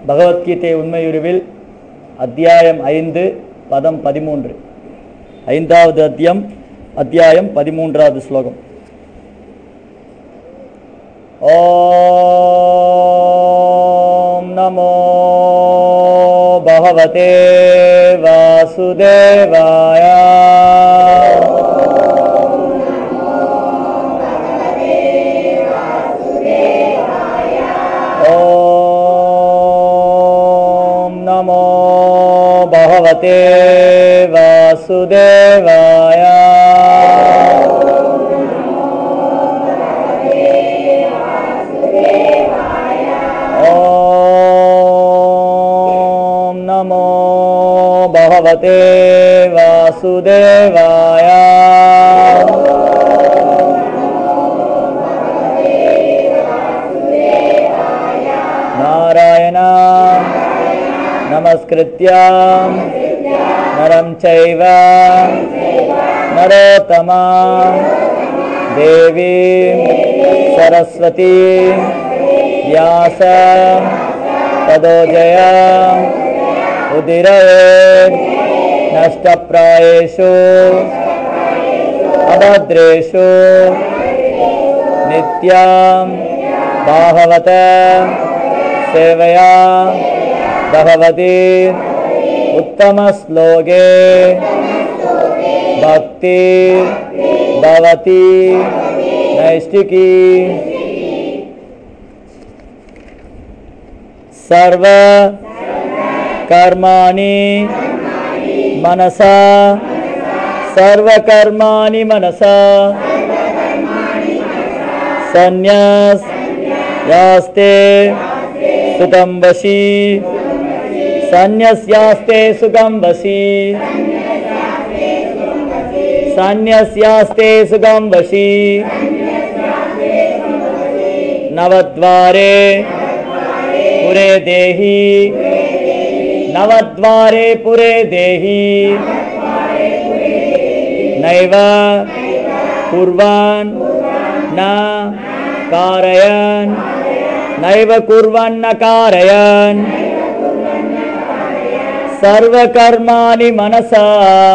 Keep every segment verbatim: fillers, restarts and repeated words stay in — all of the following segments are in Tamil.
பகவத்கீதை உண்மையுருவில் அத்தியாயம் ஐந்து பதம் பதிமூன்று. ஐந்தாவது அத்தியம் அத்தியாயம் பதிமூன்றாவது ஸ்லோகம். ஓம் நமோ பகவதே வாசுதேவாய. பகவதே வாசுதேவாய. ஓம் நமோ பகவதே வாசுதேவாய. நாராயண நமஸ்கிருத்யம் நரம் சைவ நரோத்தமம் தேவீம் சரஸ்வதீம் வியாசம் ததோ ஜெயம் உதிரவேத் நஷ்டப்ராயேஷு அபத்ரேஷு நித்யம் பாகவத சேவையா பகவதி உத்தம ஸ்லோகே பக்தி பவதி நைஷ்டிகி. சர்வ கர்மாணி மனசா சர்வ கர்மாணி மனசா சந்நியாஸ் யாஸ்தே சுகம் வசி சந்நியாஸ்யாஸ்தே சுகம் வசி சந்நியாஸ்யாஸ்தே சுகம் வசி. நவத்வாரே புரே தேஹி நவத்வாரே புரே தேஹி நைவ குர்வன் ந காரயன் நைவ குர்வன் ந காரயன் சர்வ கர்மாணி மனசா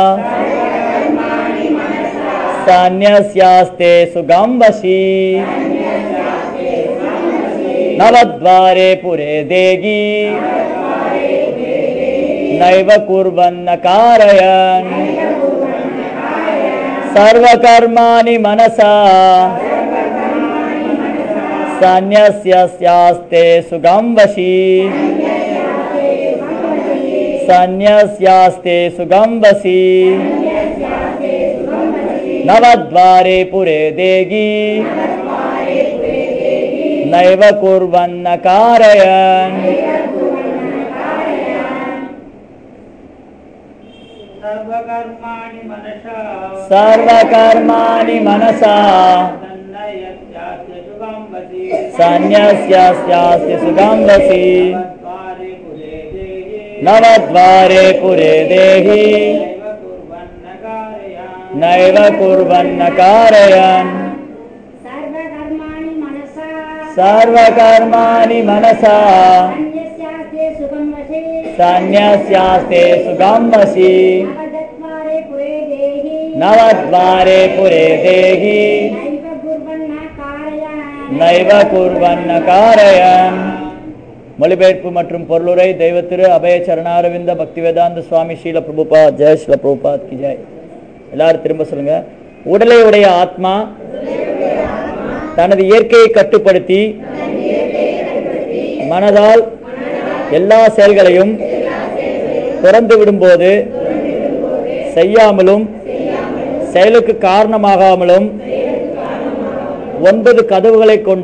சந்நியாஸ்யாஸ்தே சுகம் வசி. நவத்வாரே புரே தேகி நைவ குர்வன் ந காரயன் சர்வ கர்மாணி மனசா சந்நியாஸ்யாஸ்தே சுகம் வசி சந்நியாஸ்யாஸ்தே சுகம் வசி. நவத்வாரே புரே தேகி நைவ குர்வன் ந காரயன் சர்வ கர்மாணி மனசா சந்நியாஸ்யாஸ்தே சுகம் வசி. நவத்வாரே புரே தேஹி நைவ குர்வன் ந காரயன் சர்வ கர்மாணி மனசா சந்நியாஸ்யாஸ்தே சுகம் வசி. நவத்வாரே புரே தேஹி நைவ குர்வன் ந காரயன். மொழிபெயர்ப்பு மற்றும் பொருளுரை தெய்வ திரு அபய சரணாரவிந்த பக்தி வேதாந்த சுவாமி ஸ்ரீல பிரபுபாத். ஜெய் ஸ்ரீல பிரபுபாத் கி ஜெய். எல்லாரும் திரும்ப சொல்லுங்க. உடலை உடைய ஆத்மா தனது இயற்கையை கட்டுப்படுத்தி மனதால் எல்லா செயல்களையும் திறந்து விடும்போது செய்யாமலும் செயலுக்கு காரணமாகாமலும் ஒன்பது கதவுகளை கொண்ட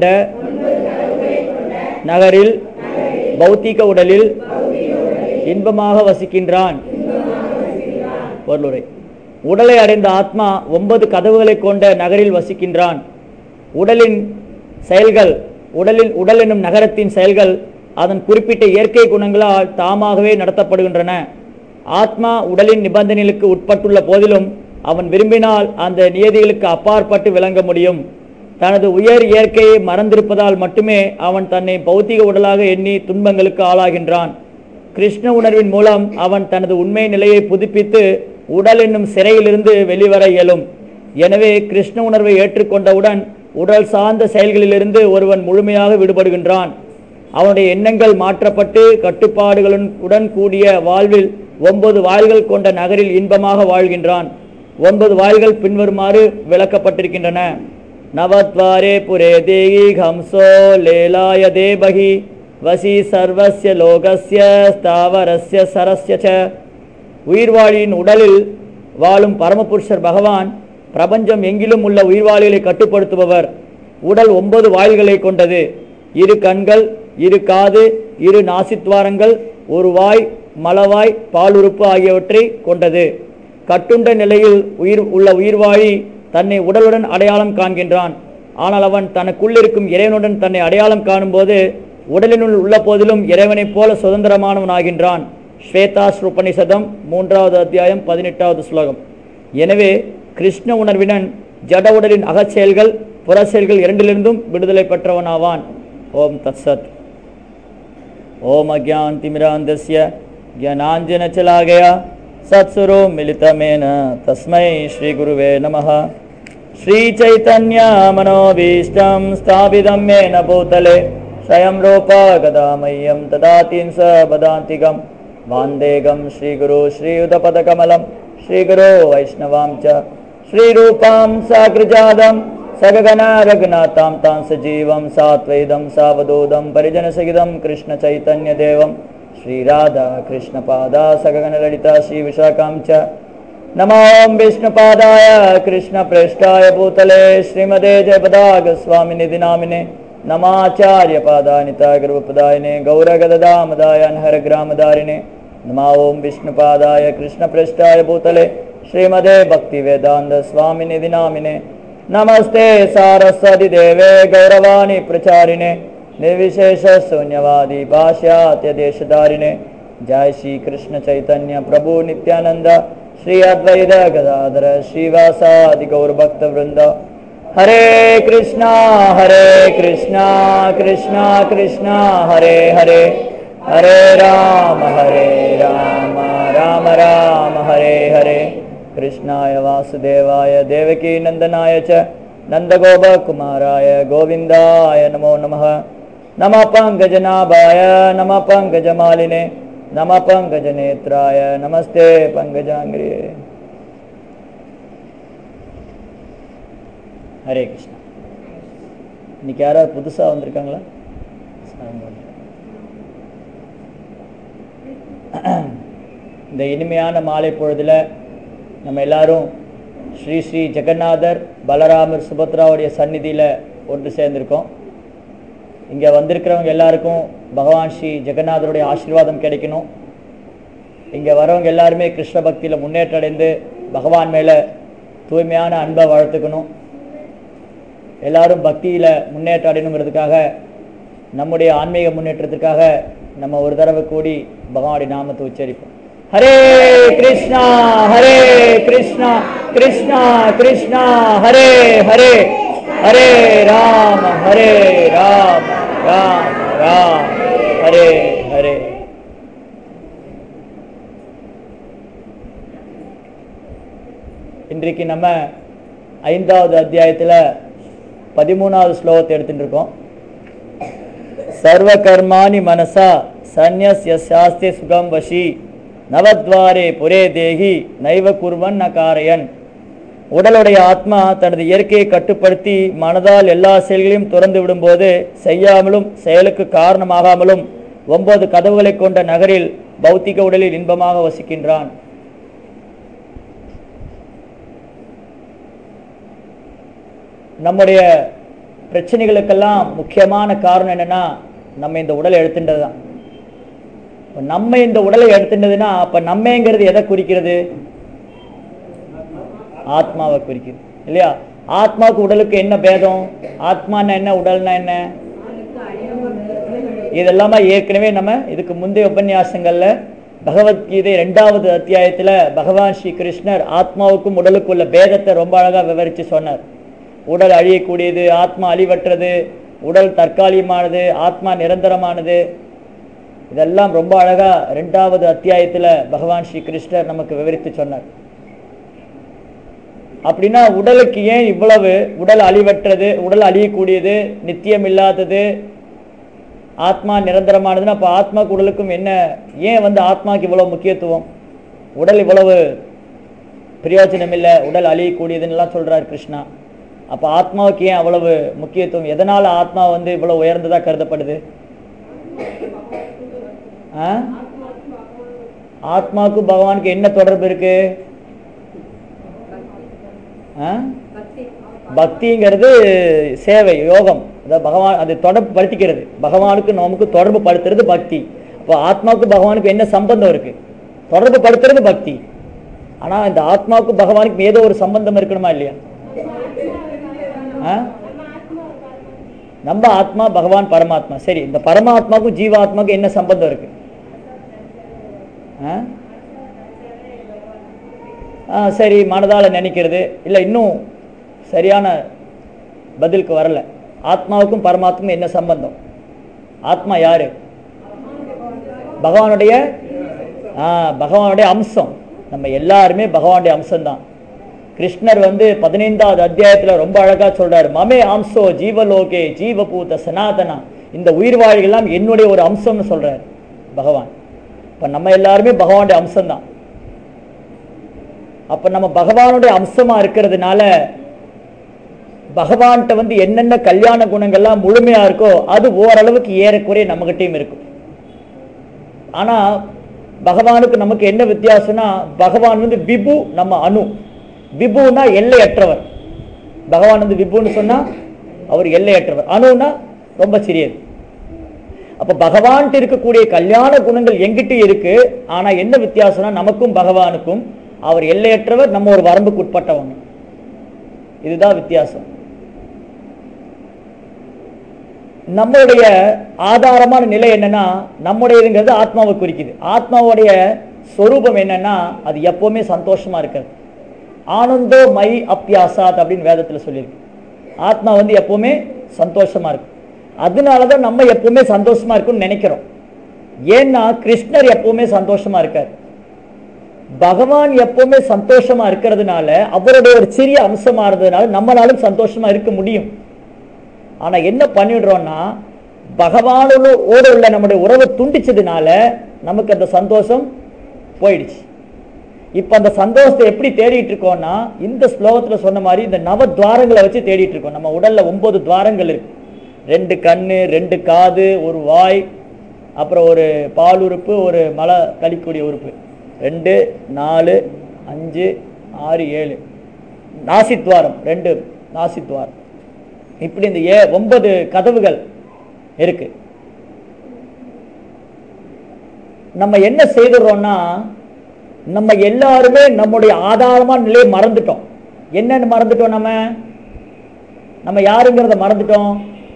நகரில் பௌத்திக உடலில் இன்பமாக வசிக்கின்றான். பொருளுரை. உடலை அடைந்த ஆத்மா ஒன்பது கதவுகளை கொண்ட நகரில் வசிக்கின்றான். உடலின் செயல்கள் உடலின் உடல் என்னும் நகரத்தின் செயல்கள் அதன் குறிப்பிட்ட இயற்கை குணங்களால் தாமாகவே நடத்தப்படுகின்றன. ஆத்மா உடலின் நிபந்தனைகளுக்கு உட்பட்டுள்ள போதிலும் அவன் விரும்பினால் அந்த நியதிகளுக்கு அப்பாற்பட்டு விளங்க முடியும். தனது உயர் இயற்கையை மறந்திருப்பதால் மட்டுமே அவன் தன்னை பௌத்திக உடலாக எண்ணி துன்பங்களுக்கு ஆளாகின்றான். கிருஷ்ண உணர்வின் மூலம் அவன் தனது உண்மை நிலையை புதுப்பித்து உடல் என்னும் சிறையிலிருந்து வெளிவர இயலும். எனவே கிருஷ்ண உணர்வை ஏற்றுக்கொண்டவுடன் உடல் சார்ந்த செயல்களிலிருந்து ஒருவன் முழுமையாக விடுபடுகின்றான். அவனுடைய எண்ணங்கள் மாற்றப்பட்டு கட்டுப்பாடுகளுடன் கூடிய வாழ்வில் ஒன்பது வாயில்கள் கொண்ட நகரில் இன்பமாக வாழ்கின்றான். ஒன்பது வாயில்கள் பின்வருமாறு விளக்கப்பட்டிருக்கின்றன. நவத்வாரே புரே தேகி ஹம்சோ லேலாய தேபகி வசி சர்வஸ்ய லோகஸ்ய ஸ்தாவரஸ்ய சரஸ்ய ச. உயிர்வாழியின் உடலில் வாழும் பரமபுருஷர் பகவான் பிரபஞ்சம் எங்கிலும் உள்ள உயிர்வாழிகளை கட்டுப்படுத்துபவர். உடல் ஒன்பது வாயில்களை கொண்டது. இரு கண்கள், இரு காது, இரு நாசித்வாரங்கள், ஒரு வாய், மலவாய், பாலுறுப்பு ஆகியவற்றை கொண்டது. கட்டுண்ட நிலையில் உயிர் உள்ள உயிர்வாழி தன்னை உடலுடன் அடையாளம் காண்கின்றான். ஆனால் அவன் தனக்குள்ளிருக்கும் இறைவனுடன் தன்னை அடையாளம் காணும்போது உடலினுள் உள்ள போதிலும் இறைவனைப் போல சுதந்திரமானவன் ஆகின்றான். ஸ்வேதாஸ்ருபனிஷதம் மூன்றாவது அத்தியாயம் பதினெட்டாவது ஸ்லோகம். எனவே கிருஷ்ண உணர்வினன் ஜட உடலின் அகச்செயல்கள் புற செயல்கள் இரண்டிலிருந்தும் விடுதலை பெற்றவனாவான். ஓம் தத்சத். ஓம் அக்ஞான் திமிராந்தஸ்ய ஞானாஞ்சன சலாகயா சத்சுரோ மிலிதமேன தஸ்மை ஸ்ரீ குருவே நமः. ஸ்ரீ சைதன்ய மனோபீஷ்டம் ஸ்தாபிதம் மேன பூதலே ஸ்வயம் ரூபா கதாமய்யம் ததாதிம் ச பதாந்திகம் வாந்தேகம் ஸ்ரீ குரு ஸ்ரீயுதபதகமலம் ஸ்ரீ குரு வைஷ்ணவாம் ச ஸ்ரீ ரூபாம் சாக்ரஜாதம் சககன ரகுநாதாம் தாம் சஜீவம் சாத்வைதம் சாவதூதம் பரிஜனசகிதம் கிருஷ்ண சைத்தன்ய தேவம் ஸ்ரீ ராதா கிருஷ்ண பாதா சககன லலிதா ஸ்ரீ விஷாகாம் ச. நமோ விஷ்ணுபாதாய கிருஷ்ண பிரேஷ்டாய பூதலே ஸ்ரீமதே ஜெயபதாக சுவாமி நிதி நாமினே नमाचार्य पादानिता गर्भपदायिने गौरगदामदाय अनहर ग्रामदारिणे नमो ओं विष्णुपादाय कृष्णपृष्ठाय भूतले श्रीमदे भक्ति वेदांत स्वामी निधि नामिने नमस्ते सारस्वती देवे गौरवाणी प्रचारिणे निर्विशेष शून्यवादी भाष्यात्य देशधारिणे. जय श्री कृष्ण चैतन्य प्रभु नित्यानंद श्री अद्वैत गदाधर श्रीवासादि गौर भक्त वृंद. हरे कृष्णा हरे कृष्णा कृष्णा कृष्णा हरे हरे हरे राम हरे राम राम राम हरे हरे. कृष्णाय वासुदेवाय देवकी नंदनाय च नंदगोपकुमाराय गोविंदाय नमो नमः. नमः पंकजनाभाय नमः पंकजमालिने नमः पंकजनेत्राय नमस्ते पंकजांग्रिये. ஹரே கிருஷ்ணா. இன்னைக்கு யாராவது புதுசாக வந்திருக்காங்களா? இந்த இனிமையான மாலை பொழுதில் நம்ம எல்லாரும் ஸ்ரீ ஸ்ரீ ஜெகநாதர் பலராமர் சுபத்ராவுடைய சந்நிதியில் ஒன்று சேர்ந்திருக்கோம். இங்கே வந்திருக்கிறவங்க எல்லாருக்கும் பகவான் ஸ்ரீ ஜெகநாதருடைய ஆசீர்வாதம் கிடைக்கணும். இங்கே வரவங்க எல்லாருமே கிருஷ்ண பக்தியில் முன்னேற்றம் அடைந்து பகவான் மேலே தூய்மையான அன்பை வளர்த்துக்கணும். எல்லாரும் பக்தியில் முன்னேற்றம் அடையணுங்கிறதுக்காக நம்முடைய ஆன்மீக முன்னேற்றத்திற்காக நம்ம ஒரு தடவை கூடி பகவானுடைய நாமத்தை உச்சரிப்போம். ஹரே கிருஷ்ணா ஹரே கிருஷ்ணா கிருஷ்ணா கிருஷ்ணா ஹரே ஹரே ஹரே ராம ஹரே ராம ராம ராம ஹரே ஹரே. இன்றைக்கு நம்ம ஐந்தாவது அத்தியாயத்தில் பதிமூணாவது ஸ்லோகத்தை எடுத்துட்டு இருக்கோம். சர்வ கர்மாணி மனசா சந்நியஸ்ய சாஸ்திய சுகம் வசி நவத்வாரே புரே தேகி நைவ குர்வன் நகாரயன். உடலுடைய ஆத்மா தனது இயற்கையை கட்டுப்படுத்தி மனதால் எல்லா செயல்களையும் துறந்து விடும்போது செய்யாமலும் செயலுக்கு காரணமாகாமலும் ஒன்பது கதவுகளை கொண்ட நகரில் பௌத்திக உடலில் இன்பமாக வசிக்கின்றான். நம்முடைய பிரச்சனைகளுக்கெல்லாம் முக்கியமான காரணம் என்னன்னா நம்ம இந்த உடலை எடுத்துட்டது தான். நம்ம இந்த உடலை எடுத்துட்டதுன்னா அப்ப நம்மங்கிறது எதை குறிக்கிறது? ஆத்மாவை குறிக்கிறது இல்லையா? ஆத்மாவுக்கு உடலுக்கு என்ன பேதம்? ஆத்மானா என்ன, உடல்னா என்ன? இதெல்லாமே ஏற்கனவே நம்ம இதுக்கு முந்தைய உபன்யாசங்கள்ல பகவத்கீதை இரண்டாவது அத்தியாயத்துல பகவான் ஸ்ரீ கிருஷ்ணர் ஆத்மாவுக்கும் உடலுக்கும் உள்ள பேதத்தை ரொம்ப அழகா விவரிச்சு சொன்னார். உடல் அழியக்கூடியது, ஆத்மா அழிவற்றது, உடல் தற்காலிகமானது, ஆத்மா நிரந்தரமானது. இதெல்லாம் ரொம்ப அழகா ரெண்டாவது அத்தியாயத்துல பகவான் ஸ்ரீ கிருஷ்ணர் நமக்கு விவரித்து சொன்னார். அப்படின்னா உடலுக்கு ஏன் இவ்வளவு, உடல் அழிவற்றது, உடல் அழியக்கூடியது, நித்தியம் இல்லாதது, ஆத்மா நிரந்தரமானதுன்னா அப்போ ஆத்மாக்கு உடலுக்கும் என்ன, ஏன் வந்து ஆத்மாக்கு இவ்வளவு முக்கியத்துவம், உடல் இவ்வளவு பிரயோஜனம் இல்லை, உடல் அழியக்கூடியதுன்னெலாம் சொல்றார் கிருஷ்ணா. அப்போ ஆத்மாவுக்கு ஏன் அவ்வளவு முக்கியத்துவம், எதனால ஆத்மா வந்து இவ்வளவு உயர்ந்ததா கருதப்படுது? ஆத்மாவுக்கும் பகவானுக்கு என்ன தொடர்பு இருக்கு? பக்திங்கிறது சேவை, யோகம், அதாவது பகவான் அது தொடர்பு படுத்திக்கிறது. பகவானுக்கு நமக்கு தொடர்பு படுத்துறது பக்தி. அப்போ ஆத்மாவுக்கு பகவானுக்கு என்ன சம்பந்தம் இருக்கு? தொடர்பு படுத்துறது பக்தி. ஆனா இந்த ஆத்மாவுக்கு பகவானுக்கு ஏதோ ஒரு சம்பந்தம் இருக்கணுமா இல்லையா? நம்ம ஆத்மா, பகவான் பரமாத்மா. சரி, இந்த பரமாத்மாவுக்கும் ஜீவாத்மாவுக்கும் என்ன சம்பந்தம் இருக்கு? சரி, மனதால நினைக்கிறது இல்லை, இன்னும் சரியான பதிலுக்கு வரல. ஆத்மாவுக்கும் பரமாத்மாவுக்கும் என்ன சம்பந்தம்? ஆத்மா யாரு? பகவானுடைய பகவானுடைய அம்சம். நம்ம எல்லாருமே பகவானுடைய அம்சம்தான். கிருஷ்ணர் வந்து பதினைந்தாவது அத்தியாயத்துல ரொம்ப அழகா சொல்றாரு, மமே அம்சோ ஜீவலோகே ஜீவபூத சனாதனா, இந்த உயிர் வாழ்கெல்லாம் என்னுடைய ஒரு அம்சம்னு சொல்றாரு பகவான். இப்ப நம்ம எல்லாருமே பகவானுடைய அம்சம்தான். அப்ப நம்ம பகவானுடைய அம்சமா இருக்கிறதுனால பகவான்கிட்ட வந்து என்னென்ன கல்யாண குணங்கள்லாம் முழுமையா இருக்கோ அது ஓரளவுக்கு ஏறக்குறைய நம்மகிட்டையும் இருக்கும். ஆனா பகவானுக்கு நமக்கு என்ன வித்தியாசம்னா, பகவான் வந்து விபு, நம்ம அணு. விபுனா எல்லையற்றவர். பகவான் வந்து விபுன்னு சொன்னா அவர் எல்லையற்றவர், அணுனா ரொம்ப சிறியது. அப்ப பகவான்கிட்ட இருக்கக்கூடிய கல்யாண குணங்கள் எங்கிட்ட இருக்கு. ஆனா என்ன வித்தியாசம்னா, நமக்கும் பகவானுக்கும் அவர் எல்லையற்றவர், நம்ம ஒரு வரம்புக்கு உட்பட்டவங்க. இதுதான் வித்தியாசம். நம்மளுடைய ஆதாரமான நிலை என்னன்னா, நம்முடையதுங்கிறது ஆத்மாவை குறிக்குது. ஆத்மாவுடைய ஸ்வரூபம் என்னன்னா, அது எப்பவுமே சந்தோஷமா இருக்கிறது. ஆனந்தோ மை அப்பியாசாத் அப்படின்னு வேதத்துல சொல்லியிருக்கு. ஆத்மா வந்து எப்பவுமே சந்தோஷமா இருக்கு. அதனாலதான் நம்ம எப்பவுமே சந்தோஷமா இருக்குன்னு நினைக்கிறோம். ஏன்னா கிருஷ்ணர் எப்பவுமே சந்தோஷமா இருக்கார். பகவான் எப்பவுமே சந்தோஷமா இருக்கிறதுனால, அவருடைய ஒரு சிறிய அம்சமா இருந்ததுனால நம்மளாலும் சந்தோஷமா இருக்க முடியும். ஆனா என்ன பண்ணிடுறோம்னா, பகவானோடு உள்ள நம்முடைய உறவை துண்டிச்சதுனால நமக்கு அந்த சந்தோஷம் போயிடுச்சு. இப்ப அந்த சந்தோஷத்தை எப்படி தேடிட்டு இருக்கோம்னா, இந்த ஸ்லோகத்துல சொன்ன மாதிரி இந்த நவ துவாரங்களை வச்சு தேடிட்டு இருக்கோம். நம்ம உடல்ல ஒன்பது துவாரங்கள் இருக்கு. ரெண்டு கண்ணு, ரெண்டு காது, ஒரு வாய், அப்புறம் ஒரு பால் உறுப்பு, ஒரு மலை கழிக்கூடிய உறுப்பு. ரெண்டு, நாலு, அஞ்சு, ஆறு, ஏழு. நாசித்வாரம் ரெண்டு, நாசித்வாரம். இப்படி இந்த ஏ ஒன்பது கதவுகள் இருக்கு. நம்ம என்ன செய்துறோம்னா, நம்ம எல்லாருமே நம்முடைய ஆதாரமான நிலையை மறந்துட்டோம். என்னன்னு மறந்துட்டோம்? நம்ம நம்ம யாருங்கிறத மறந்துட்டோம்.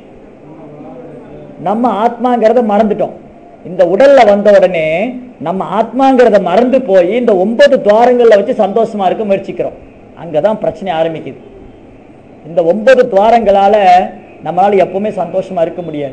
நம்ம ஆத்மாங்கிறத மறந்துட்டோம். இந்த உடல்ல வந்த உடனே நம்ம ஆத்மாங்கிறத மறந்து போய் இந்த ஒன்பது துவாரங்கள்ல வச்சு சந்தோஷமா இருக்க முயற்சிக்கிறோம். அங்கதான் பிரச்சனை ஆரம்பிக்குது. இந்த ஒன்பது துவாரங்களால நம்மளால எப்பவுமே சந்தோஷமா இருக்க முடியாது.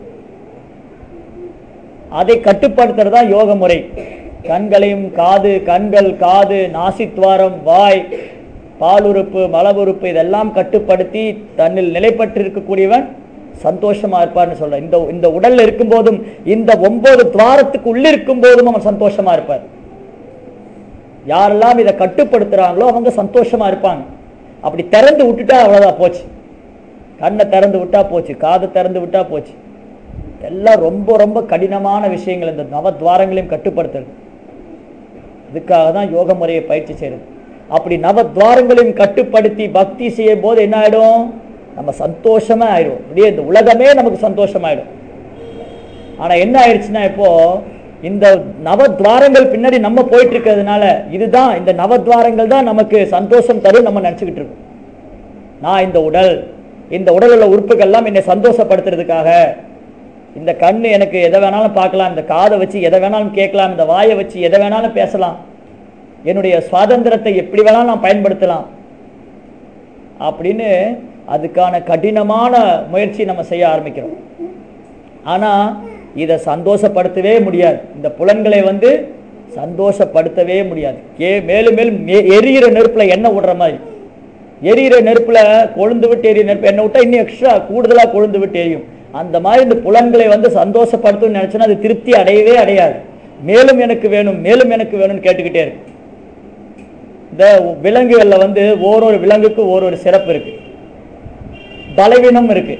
அதை கட்டுப்படுத்துறதா யோக முறை. கண்களையும், காது, கண்கள், காது, நாசித்வாரம், வாய், பாலுறுப்பு, மலவுறுப்பு இதெல்லாம் கட்டுப்படுத்தி தன்னில் நிலைப்பட்டு இருக்கக்கூடியவன் சந்தோஷமா இருப்பார்னு சொல்ற. இந்த இந்த உடல்ல இருக்கும் போதும், இந்த ஒன்பது துவாரத்துக்கு உள்ளிருக்கும் போதும் அவன் சந்தோஷமா இருப்பார். யாரெல்லாம் இதை கட்டுப்படுத்துறாங்களோ அவங்க சந்தோஷமா இருப்பாங்க. அப்படி திறந்து விட்டுட்டா அவ்வளவுதான், போச்சு. கண்ணை திறந்து விட்டா போச்சு, காதை திறந்து விட்டா போச்சு. எல்லாம் ரொம்ப ரொம்ப கடினமான விஷயங்கள் இந்த நவத்வாரங்களையும் கட்டுப்படுத்துறது. இதுக்காக தான் யோக முறையை பயிற்சி செய்யறது. அப்படி நவத்வாரங்களையும் கட்டுப்படுத்தி பக்தி செய்யும் போது என்ன ஆயிடும்? நம்ம சந்தோஷமா ஆயிடும். அப்படியே இந்த உலகமே நமக்கு சந்தோஷமாயிடும். ஆனா என்ன ஆயிடுச்சுன்னா, இப்போ இந்த நவத்வாரங்கள் பின்னாடி நம்ம போயிட்டு இருக்கிறதுனால, இதுதான் இந்த நவத்வாரங்கள் தான் நமக்கு சந்தோஷம் தரும் நம்ம நினைச்சுக்கிட்டு இருக்கோம். நான் இந்த உடல், இந்த உடல் உள்ள உறுப்புகள் எல்லாம் என்னை சந்தோஷப்படுத்துறதுக்காக, இந்த கண்ணு எனக்கு எதை வேணாலும் பார்க்கலாம், இந்த காதை வச்சு எதை வேணாலும் கேட்கலாம், இந்த வாயை வச்சு எதை வேணாலும் பேசலாம், என்னுடைய சுவாதந்திரத்தை எப்படி வேணாலும் நான் பயன்படுத்தலாம் அப்படின்னு அதுக்கான கடினமான முயற்சி நம்ம செய்ய ஆரம்பிக்கிறோம். ஆனால் இதை சந்தோஷப்படுத்தவே முடியாது. இந்த புலன்களை வந்து சந்தோஷப்படுத்தவே முடியாது. ஏ மேலும் மேலும் எரியிற நெருப்புல எண்ணெய் விடுற மாதிரி, எரியிற நெருப்புல கொழுந்து விட்டு எரியிற நெருப்பு எண்ணெய் விட்டா இன்னும் எக்ஸ்ட்ரா கூடுதலாக கொழுந்து விட்டு எரியும். அந்த மாதிரி இந்த புலன்களை வந்து சந்தோஷப்படுத்தணும்னு நினைச்சோன்னா அது திருப்தி அடையவே அடையாது. மேலும் எனக்கு வேணும், மேலும் எனக்கு வேணும்னு கேட்டுக்கிட்டே இருக்கு. இந்த விலங்குகள்ல வந்து ஓரொரு விலங்குக்கு ஓரொரு சிறப்பு இருக்கு, பலவீனம் இருக்கு.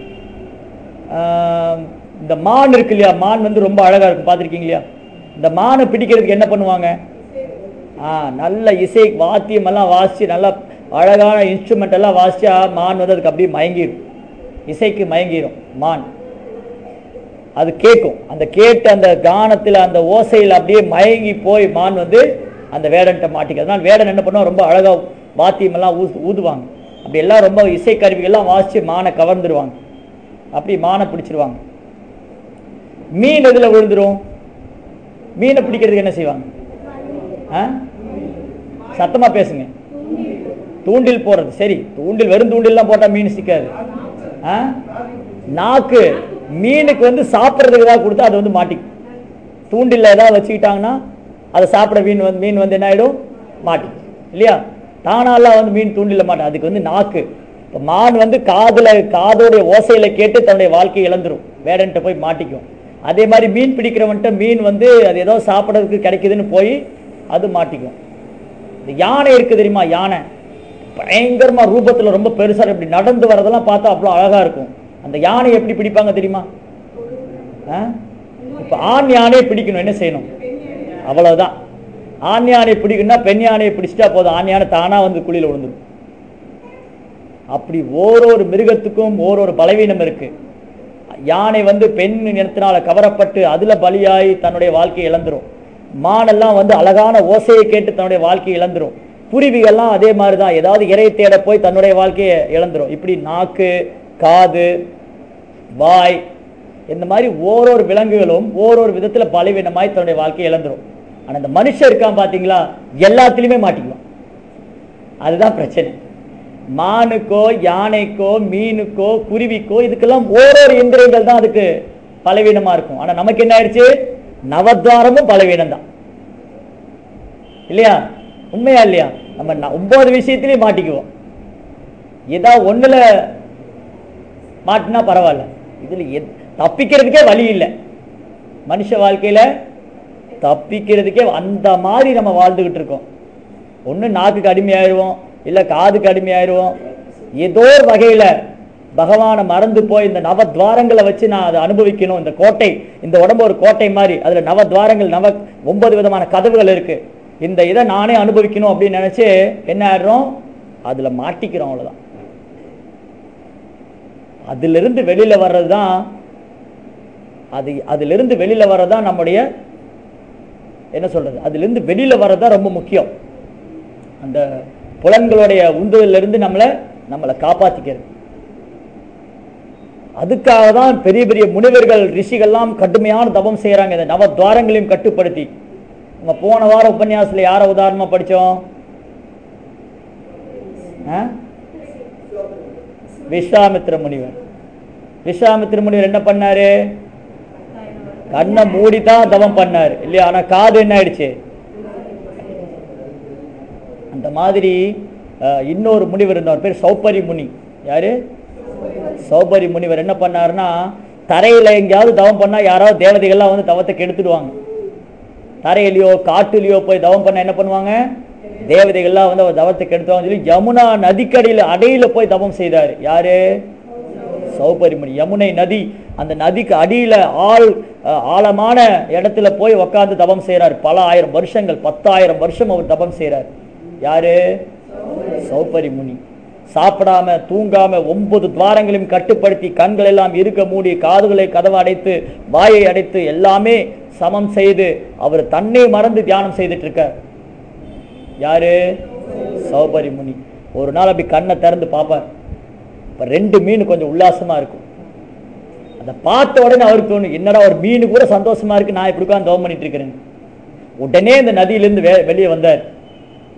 இந்த மான் இருக்கு இல்லையா, மான் வந்து ரொம்ப அழகா இருக்கும், பார்த்துருக்கீங்க இல்லையா? இந்த மானை பிடிக்கிறதுக்கு என்ன பண்ணுவாங்க? ஆ நல்ல இசை வாத்தியம் எல்லாம் வாசிச்சு நல்லா அழகான இன்ஸ்ட்ருமெண்ட் எல்லாம் வாசிச்சா மான் வந்து அதுக்கு அப்படியே மயங்கிடும், இசைக்கு மயங்கிடும் மான். அது கேட்கும், அந்த கேட்டு அந்த கானத்தில் அந்த ஓசையில் அப்படியே மயங்கி போய் மான் வந்து அந்த வேடன்ட்ட மாட்டிக்க. அதனால் வேடன் என்ன பண்ணுவோம், ரொம்ப அழகாக வாத்தியம் எல்லாம் ஊ ஊதுவாங்க அப்படி எல்லாம் ரொம்ப இசை கருவிகள்லாம் வாசித்து மானை கவர்ந்துருவாங்க, அப்படி மானை பிடிச்சிருவாங்க. மீன் எதில் விழுந்துரும்? மீனை பிடிக்கிறதுக்கு என்ன செய்வாங்க? ஆ சத்தமாக பேசுங்க. தூண்டில் போடுறது. சரி, தூண்டில் வெறும் தூண்டில்லாம் போட்டால் மீன் சிக்காது. ஆ நாக்கு மீனுக்கு வந்து சாப்பிட்றதுக்கு ஏதாவது கொடுத்தா அது வந்து மாட்டிக்கும். தூண்டில் ஏதாவது வச்சுக்கிட்டாங்கன்னா அதை சாப்பிட மீன் வந்து மீன் வந்து என்ன ஆகிடும், மாட்டிக்கும் இல்லையா? தானாலாம் வந்து மீன் தூண்டில் மாட்டோம், அதுக்கு வந்து நாக்கு. இப்போ மான் வந்து காதில் காதோடைய ஓசையில் கேட்டு தன்னுடைய வாழ்க்கையை இழந்துரும், வேடன்ட்ட போய் மாட்டிக்கும். அதே மாதிரி மீன் பிடிக்கிறவன்ட்ட மீன் வந்து அது ஏதோ சாப்பிட்றதுக்கு கிடைக்குதுன்னு போய் அது மாட்டிக்கும். இந்த யானை இருக்குது தெரியுமா? யானை பயங்கரமாக ரூபத்தில் ரொம்ப பெருசாக இப்படி நடந்து வரதெல்லாம் பார்த்தா அவ்வளோ அழகாக இருக்கும். அந்த யானை எப்படி பிடிப்பாங்க தெரியுமா? இப்போ ஆண் யானையை பிடிக்கணும், என்ன செய்யணும்? அவ்வளோதான். ஆண் யானை பிடிக்கணும்னா பெண் யானையை பிடிச்சிட்டா போதும், ஆண் யானை தானாக வந்து குழியில் விழுந்துடும். அப்படி ஓரொரு மிருகத்துக்கும் ஓரொரு பலவீனம் இருக்கு. யானை வந்து பெண் இனத்தினால கவரப்பட்டு அதுல பலியாய் தன்னுடைய வாழ்க்கையை இழந்துரும். மானெல்லாம் வந்து அழகான ஓசையை கேட்டு தன்னுடைய வாழ்க்கையை இழந்துரும். குருவிகள்லாம் அதே மாதிரி தான், ஏதாவது இறை தேட போய் தன்னுடைய வாழ்க்கையை இழந்துரும். இப்படி நாக்கு, காது, வாய், இந்த மாதிரி ஓரொரு விலங்குகளும் ஓரொரு விதத்துல பலவீனமாய் தன்னுடைய வாழ்க்கையை இழந்துரும். ஆனா இந்த மனுஷன் இருக்கான் பாத்தீங்களா, எல்லாத்திலுமே மாட்டிக்குவான். அதுதான் பிரச்சனை. மானுக்கோ, யானைக்கோ, மீனுக்கோ, குருவிக்கோ இதுக்கெல்லாம் ஓரொரு இந்திரியங்கள் தான் அதுக்கு பலவீனமா இருக்கும். ஆனா நமக்கு என்ன ஆயிடுச்சு, நவத்வாரமும் பலவீனம் தான் இல்லையா? உண்மையா இல்லையா? நம்ம ஒன்பது விஷயத்திலேயே மாட்டிக்குவோம். ஏதாவது ஒண்ணுல மாட்டினா பரவாயில்ல, இதுல தப்பிக்கிறதுக்கே வழி இல்லை. மனுஷ வாழ்க்கையில தப்பிக்கிறதுக்கே அந்த மாதிரி நம்ம வாழ்ந்துகிட்டு இருக்கோம். ஒண்ணு நாக்குக்கு அடிமையாயிருவோம், இல்ல காதுக்கு அடிமையாயிருவோம். ஏதோ ஒரு வகையில பகவானை மறந்து போய் இந்த நவத்வாரங்களை வச்சு நான் அதை அனுபவிக்கணும். இந்த கோட்டை, இந்த உடம்பு ஒரு கோட்டை மாதிரி, அதுல நவத்வாரங்கள், நவ ஒன்பது விதமான கதவுகள் இருக்கு. இந்த இதை நானே அனுபவிக்கணும் அப்படின்னு நினைச்சு என்ன ஆயிடுறோம், அதுல மாட்டிக்கிறோம். அவ்வளவுதான். அதுல இருந்து வெளியில வர்றதுதான் அது அதுல இருந்து வெளியில வர்றதுதான் நம்முடைய என்ன சொல்றது, அதுல இருந்து வெளியில வர்றதுதான் ரொம்ப முக்கியம். அந்த புலன்களுடைய உந்துதல்ல இருந்து நம்மளை நம்மளை காப்பாத்திக்கிறது. அதுக்காக தான் பெரிய பெரிய முனிவர்கள், ரிஷிகள்லாம் கடுமையான தபம் செய்யறாங்க, இந்த நவத்வாரங்களையும் கட்டுப்படுத்தி. நம்ம போன வார உபன்யாசத்துல யார உதாரணமா படிச்சோம்? விஸ்வாமித்திர முனிவர். விஸ்வாமித்திர முனிவர் என்ன பண்ணாரு? கண்ணை மூடிதான் தவம் பண்ணாரு இல்லையா? ஆனா காது என்ன ஆயிடுச்சு? அந்த மாதிரி இன்னொரு முனிவர் இருந்தார், பேர் சௌபரி முனி. யாரு? சௌபரி முனிவர் என்ன பண்ணாருன்னா, தரையில எங்கேயாவது தவம் பண்ணா யாராவது தேவதைகள்லாம் வந்து தவத்தை கெடுத்துடுவாங்க. தரையிலையோ காட்டுலையோ போய் தவம் பண்ண என்ன பண்ணுவாங்க, தேவதைகள்லாம் வந்து அவர் தவத்தை கெடுத்துவாங்க சொல்லி யமுனா நதிக்கடியில் அடியில போய் தவம் செய்தாரு. யாரு? சௌபரி முனி. யமுனை நதி, அந்த நதிக்கு அடியில ஆள் ஆழமான இடத்துல போய் உட்கார்ந்து தவம் செய்யறாரு. பல ஆயிரம் வருஷங்கள், பத்தாயிரம் வருஷம் அவர் தவம் செய்யறாரு. யாரு? சௌபரி முனி. சாப்பிடாம தூங்காம ஒன்பது துவாரங்களையும் கட்டுப்படுத்தி, கண்கள் எல்லாம் இருக்க மூடி, காதுகளை கதவை அடைத்து, வாயை அடைத்து, எல்லாமே சமம் செய்து அவர் தன்னை மறந்து தியானம் செய்துட்டு இருக்கார். யாரு? சௌபரி முனி. ஒரு நாள் அப்படி கண்ணை திறந்து பார்ப்பார். இப்ப ரெண்டு மீன் கொஞ்சம் உல்லாசமா இருக்கும். அதை பார்த்த உடனே அவருக்கு தோணும், என்னடா ஒரு மீன் கூட சந்தோஷமா இருக்கு, நான் இப்படி உட்கார்ந்து தவம் பண்ணிட்டு இருக்கிறேன். உடனே இந்த நதியிலிருந்து வெளியே வந்தார்.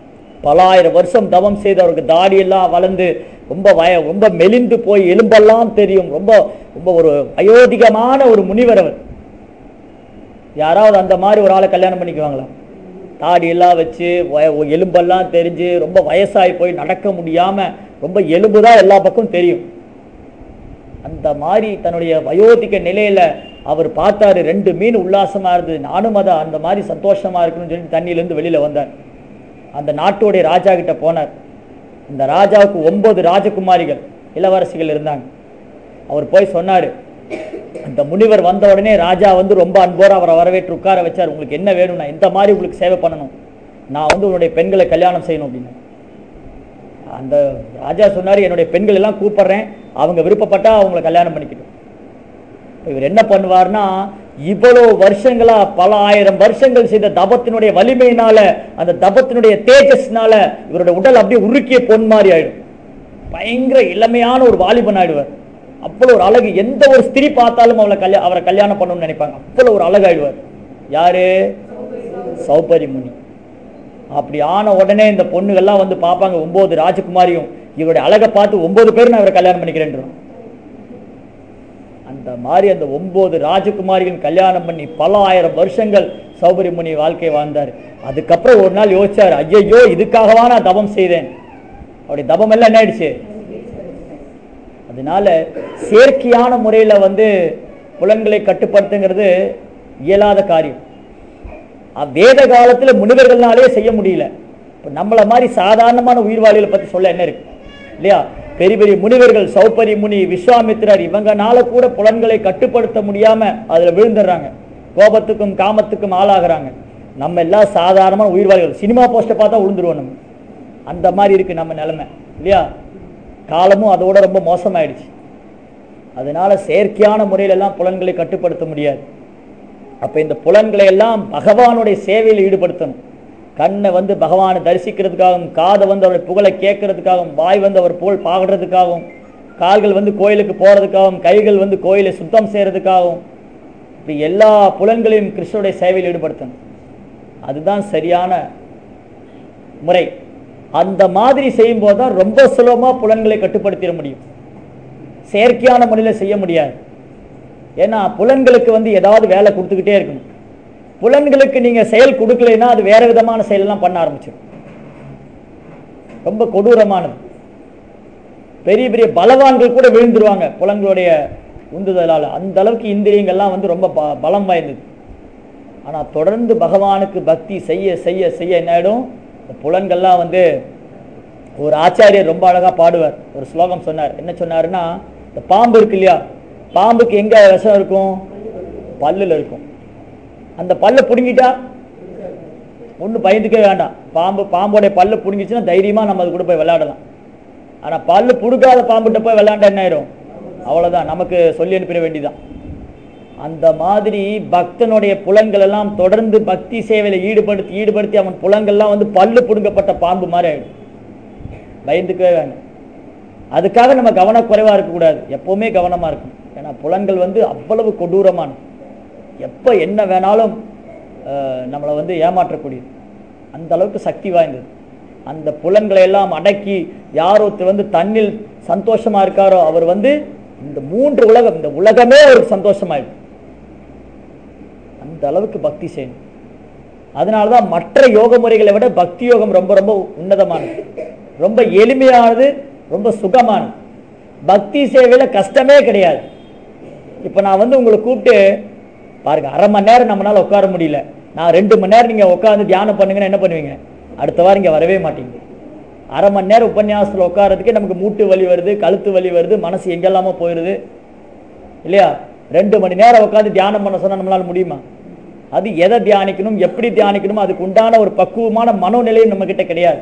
பல ஆயிரம் வருஷம் தவம் செய்து அவருக்கு தாடியெல்லாம் வளர்ந்து ரொம்ப வய ரொம்ப மெலிந்து போய் எலும்பெல்லாம் தெரியும். ரொம்ப ரொம்ப ஒரு வயோதிகமான ஒரு முனிவர் அவர். யாராவது அந்த மாதிரி ஒரு ஆளை கல்யாணம் பண்ணிக்குவாங்களா? தாடியெல்லாம் வச்சு எலும்பெல்லாம் தெரிஞ்சு ரொம்ப வயசாகி போய் நடக்க முடியாமல் ரொம்ப எலும்பு தான் எல்லா பக்கம் தெரியும். அந்த மாதிரி தன்னுடைய வயோதிக நிலையில அவர் பார்த்தாரு. ரெண்டு மீன் உல்லாசமா இருந்தது. நானும் அதை அந்த மாதிரி சந்தோஷமா இருக்கணும்னு சொல்லி தண்ணியிலேருந்து வெளியில வந்தார். அந்த நாட்டுடைய ராஜா கிட்ட போனார். அந்த ராஜாவுக்கு ஒன்பது ராஜகுமாரிகள் இளவரசிகள் இருந்தாங்க. அவர் போய் சொன்னாரு. அந்த முனிவர் வந்த உடனே ராஜா வந்து ரொம்ப அன்போடு அவரை வரவேற்று உட்கார வச்சார். உங்களுக்கு என்ன வேணும்? நான் இந்த மாதிரி உங்களுக்கு சேவை பண்ணணும். நான் வந்து உன்னுடைய பெண்களை கல்யாணம் செய்யணும் அப்படின்னு. அந்த ராஜா சொன்னார், என்னுடைய பெண்கள் எல்லாம் கூப்பிடுறேன், அவங்க விருப்பப்பட்டா அவங்கள கல்யாணம் பண்ணிக்கிட்டோம். இவர் என்ன பண்ணுவார்னா, இவ்வளவு வருஷங்களா பல ஆயிரம் வருஷங்கள் செய்த தபத்தினுடைய வலிமையினால, அந்த தபத்தினுடைய தேஜஸ்னால இவருடைய உடல் அப்படியே உருக்கிய பொன் மாதிரி ஆயிடும். பயங்கர இளமையான ஒரு வாலிபன் ஆயிடுவார். அவ்வளவு ஒரு அழகு. எந்த ஒரு ஸ்திரீ பார்த்தாலும் அவளை கல்யா அவரை கல்யாணம் பண்ணணும்னு நினைப்பாங்க. அவ்வளவு ஒரு அழகாயிடுவார். யாரு? சௌபரி முனி. அப்படி ஆன உடனே இந்த பொண்ணுகள்லாம் வந்து பார்ப்பாங்க. ஒன்பது ராஜகுமாரியும் இவருடைய அழகை பார்த்து ஒன்பது பேர் நான் இவரை கல்யாணம் பண்ணிக்கிறேன். அந்த மாதிரி அந்த ஒன்பது ராஜகுமாரிகள் கல்யாணம் பண்ணி பல ஆயிரம் வருஷங்கள் சௌபரி முனி வாழ்க்கை வாழ்ந்தார். அதுக்கப்புறம் ஒரு நாள் யோசிச்சார், ஐயோ இதுக்காகவா நான் தபம் செய்தேன். அப்படி தபம் எல்லாம் என்ன ஆயிடுச்சு. அதனால செயற்கையான முறையில் வந்து புலன்களை கட்டுப்படுத்துங்கிறது இயலாத காரியம். வேத காலத்தில் முனிவர்கள்னாலே செய்ய முடியல. இப்போ நம்மளை மாதிரி சாதாரணமான உயிர்வாளிகளை பற்றி சொல்ல என்ன இருக்கு இல்லையா? பெரிய பெரிய முனிவர்கள், சௌபரி முனி, விஸ்வாமித்திரர், இவங்கனால கூட புலன்களை கட்டுப்படுத்த முடியாம அதுல விழுந்துடுறாங்க. கோபத்துக்கும் காமத்துக்கும் ஆளாகிறாங்க. நம்ம எல்லாம் சாதாரணமான உயிர்வாளிகள். சினிமா போஸ்டை பார்த்தா விழுந்துருவோம் நம்ம. அந்த மாதிரி இருக்கு நம்ம நிலைமை இல்லையா? காலமும் அதோட ரொம்ப மோசமாயிடுச்சு. அதனால செயற்கையான முறையில எல்லாம் புலன்களை கட்டுப்படுத்த முடியாது. அப்ப இந்த புலன்களை எல்லாம் பகவானுடைய சேவையில் ஈடுபடுத்தணும். கண்ணை வந்து பகவானை தரிசிக்கிறதுக்காகவும், காதை வந்து அவருடைய புகழை கேட்கறதுக்காகவும், வாய் வந்து அவர் புகழ் பாடுறதுக்காகவும், கால்கள் வந்து கோயிலுக்கு போறதுக்காகவும், கைகள் வந்து கோயிலை சுத்தம் செய்யறதுக்காகவும், இப்படி எல்லா புலன்களையும் கிருஷ்ணனுடைய சேவையில் ஈடுபடுத்தணும். அதுதான் சரியான முறை. அந்த மாதிரி செய்யும் போது தான் ரொம்ப சுலபமா புலன்களை கட்டுப்படுத்திட முடியும். செயற்கையான முறையில் செய்ய முடியாது. ஏன்னா புலன்களுக்கு வந்து ஏதாவது வேலை கொடுத்துக்கிட்டே இருக்கணும். புலன்களுக்கு நீங்க செயல் கொடுக்கலைன்னா அது வேற விதமான செயலெல்லாம் பண்ண ஆரம்பிச்சிடும். ரொம்ப கொடூரமானது. பெரிய பெரிய பலவான்கள் கூட விழுந்துருவாங்க புலன்களுடைய உந்துதலால். அந்த அளவுக்கு இந்திரியங்கள்லாம் வந்து ரொம்ப பலம் வாய்ந்தது. ஆனா தொடர்ந்து பகவானுக்கு பக்தி செய்ய செய்ய செய்ய என்ன ஆயிடும், புலன்கள்லாம் வந்து ஒரு ஆச்சாரியர் ரொம்ப அழகா பாடுவார். ஒரு ஸ்லோகம் சொன்னார். என்ன சொன்னாருன்னா, இந்த பாம்பு இருக்கு இல்லையா, பாம்புக்கு எங்க விஷம் இருக்கும்? பல்லுல இருக்கும். அந்த பல்ல புடுங்கிட்டா ஒன்றும் பயந்துக்கவே வேண்டாம். பாம்பு பாம்போடைய பல்ல புடுங்கிச்சுன்னா தைரியமா நம்ம அது கூட போய் விளையாடலாம். ஆனா பல்லு புடுக்காத பாம்புகிட்ட போய் விளையாண்டா என்ன ஆயிரும்? அவ்வளவுதான், நமக்கு சொல்லி அனுப்பிட வேண்டிதான். அந்த மாதிரி பக்தனுடைய புலன்கள் எல்லாம் தொடர்ந்து பக்தி சேவையில ஈடுபடுத்தி ஈடுபடுத்தி அவன் புலன்கள்லாம் வந்து பல்லு புடுங்கப்பட்ட பாம்பு மாதிரி ஆயிடும். பயந்துக்கவே வேண்டாம். அதுக்காக நம்ம கவனக்குறைவா இருக்கக்கூடாது. எப்பவுமே கவனமா இருக்கணும். ஏன்னா புலன்கள் வந்து அவ்வளவு கொடூரமான, எப்போ என்ன வேணாலும் நம்மளை வந்து ஏமாற்றக்கூடியது. அந்த அளவுக்கு சக்தி வாய்ந்தது. அந்த புலன்களை எல்லாம் அடக்கி யார் ஒருத்தர் வந்து தன்னில் சந்தோஷமா இருக்காரோ அவர் வந்து இந்த மூன்று உலகம், இந்த உலகமே அவருக்கு சந்தோஷமாயிடும். அந்த அளவுக்கு பக்தி செய்யணும். அதனாலதான் மற்ற யோக முறைகளை விட பக்தி யோகம் ரொம்ப ரொம்ப உன்னதமானது, ரொம்ப எளிமையானது, ரொம்ப சுகமானது. பக்தி சேவையில கஷ்டமே கிடையாது. இப்ப நான் வந்து உங்களை கூப்பிட்டு பாருங்க, அரை மணி நேரம் நம்மளால உட்கார முடியல, நான் ரெண்டு மணி நேரம் நீங்க உட்காந்து தியானம் பண்ணுங்கன்னா என்ன பண்ணுவீங்க? அடுத்த வாரம் இங்க வரவே மாட்டீங்க. அரை மணி நேரம் உபன்யாசத்துல உட்காரதுக்கே நமக்கு மூட்டு வலி வருது, கழுத்து வலி வருது, மனசு எங்கெல்லாமோ போயிடுது இல்லையா? ரெண்டு மணி நேரம் உட்காந்து தியானம் பண்ண சொன்னா நம்மளால முடியுமா? அது எதை தியானிக்கணும், எப்படி தியானிக்கணும், அதுக்கு உண்டான ஒரு பக்குவமான மனோநிலையும் நம்ம கிட்ட கிடையாது.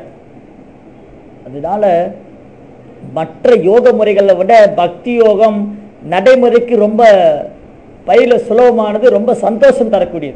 அதனால மற்ற யோக முறைகளை விட பக்தி யோகம் நடைமுறைக்கு ரொம்ப பயில சுலபமானது, ரொம்ப சந்தோஷம் தரக்கூடியது.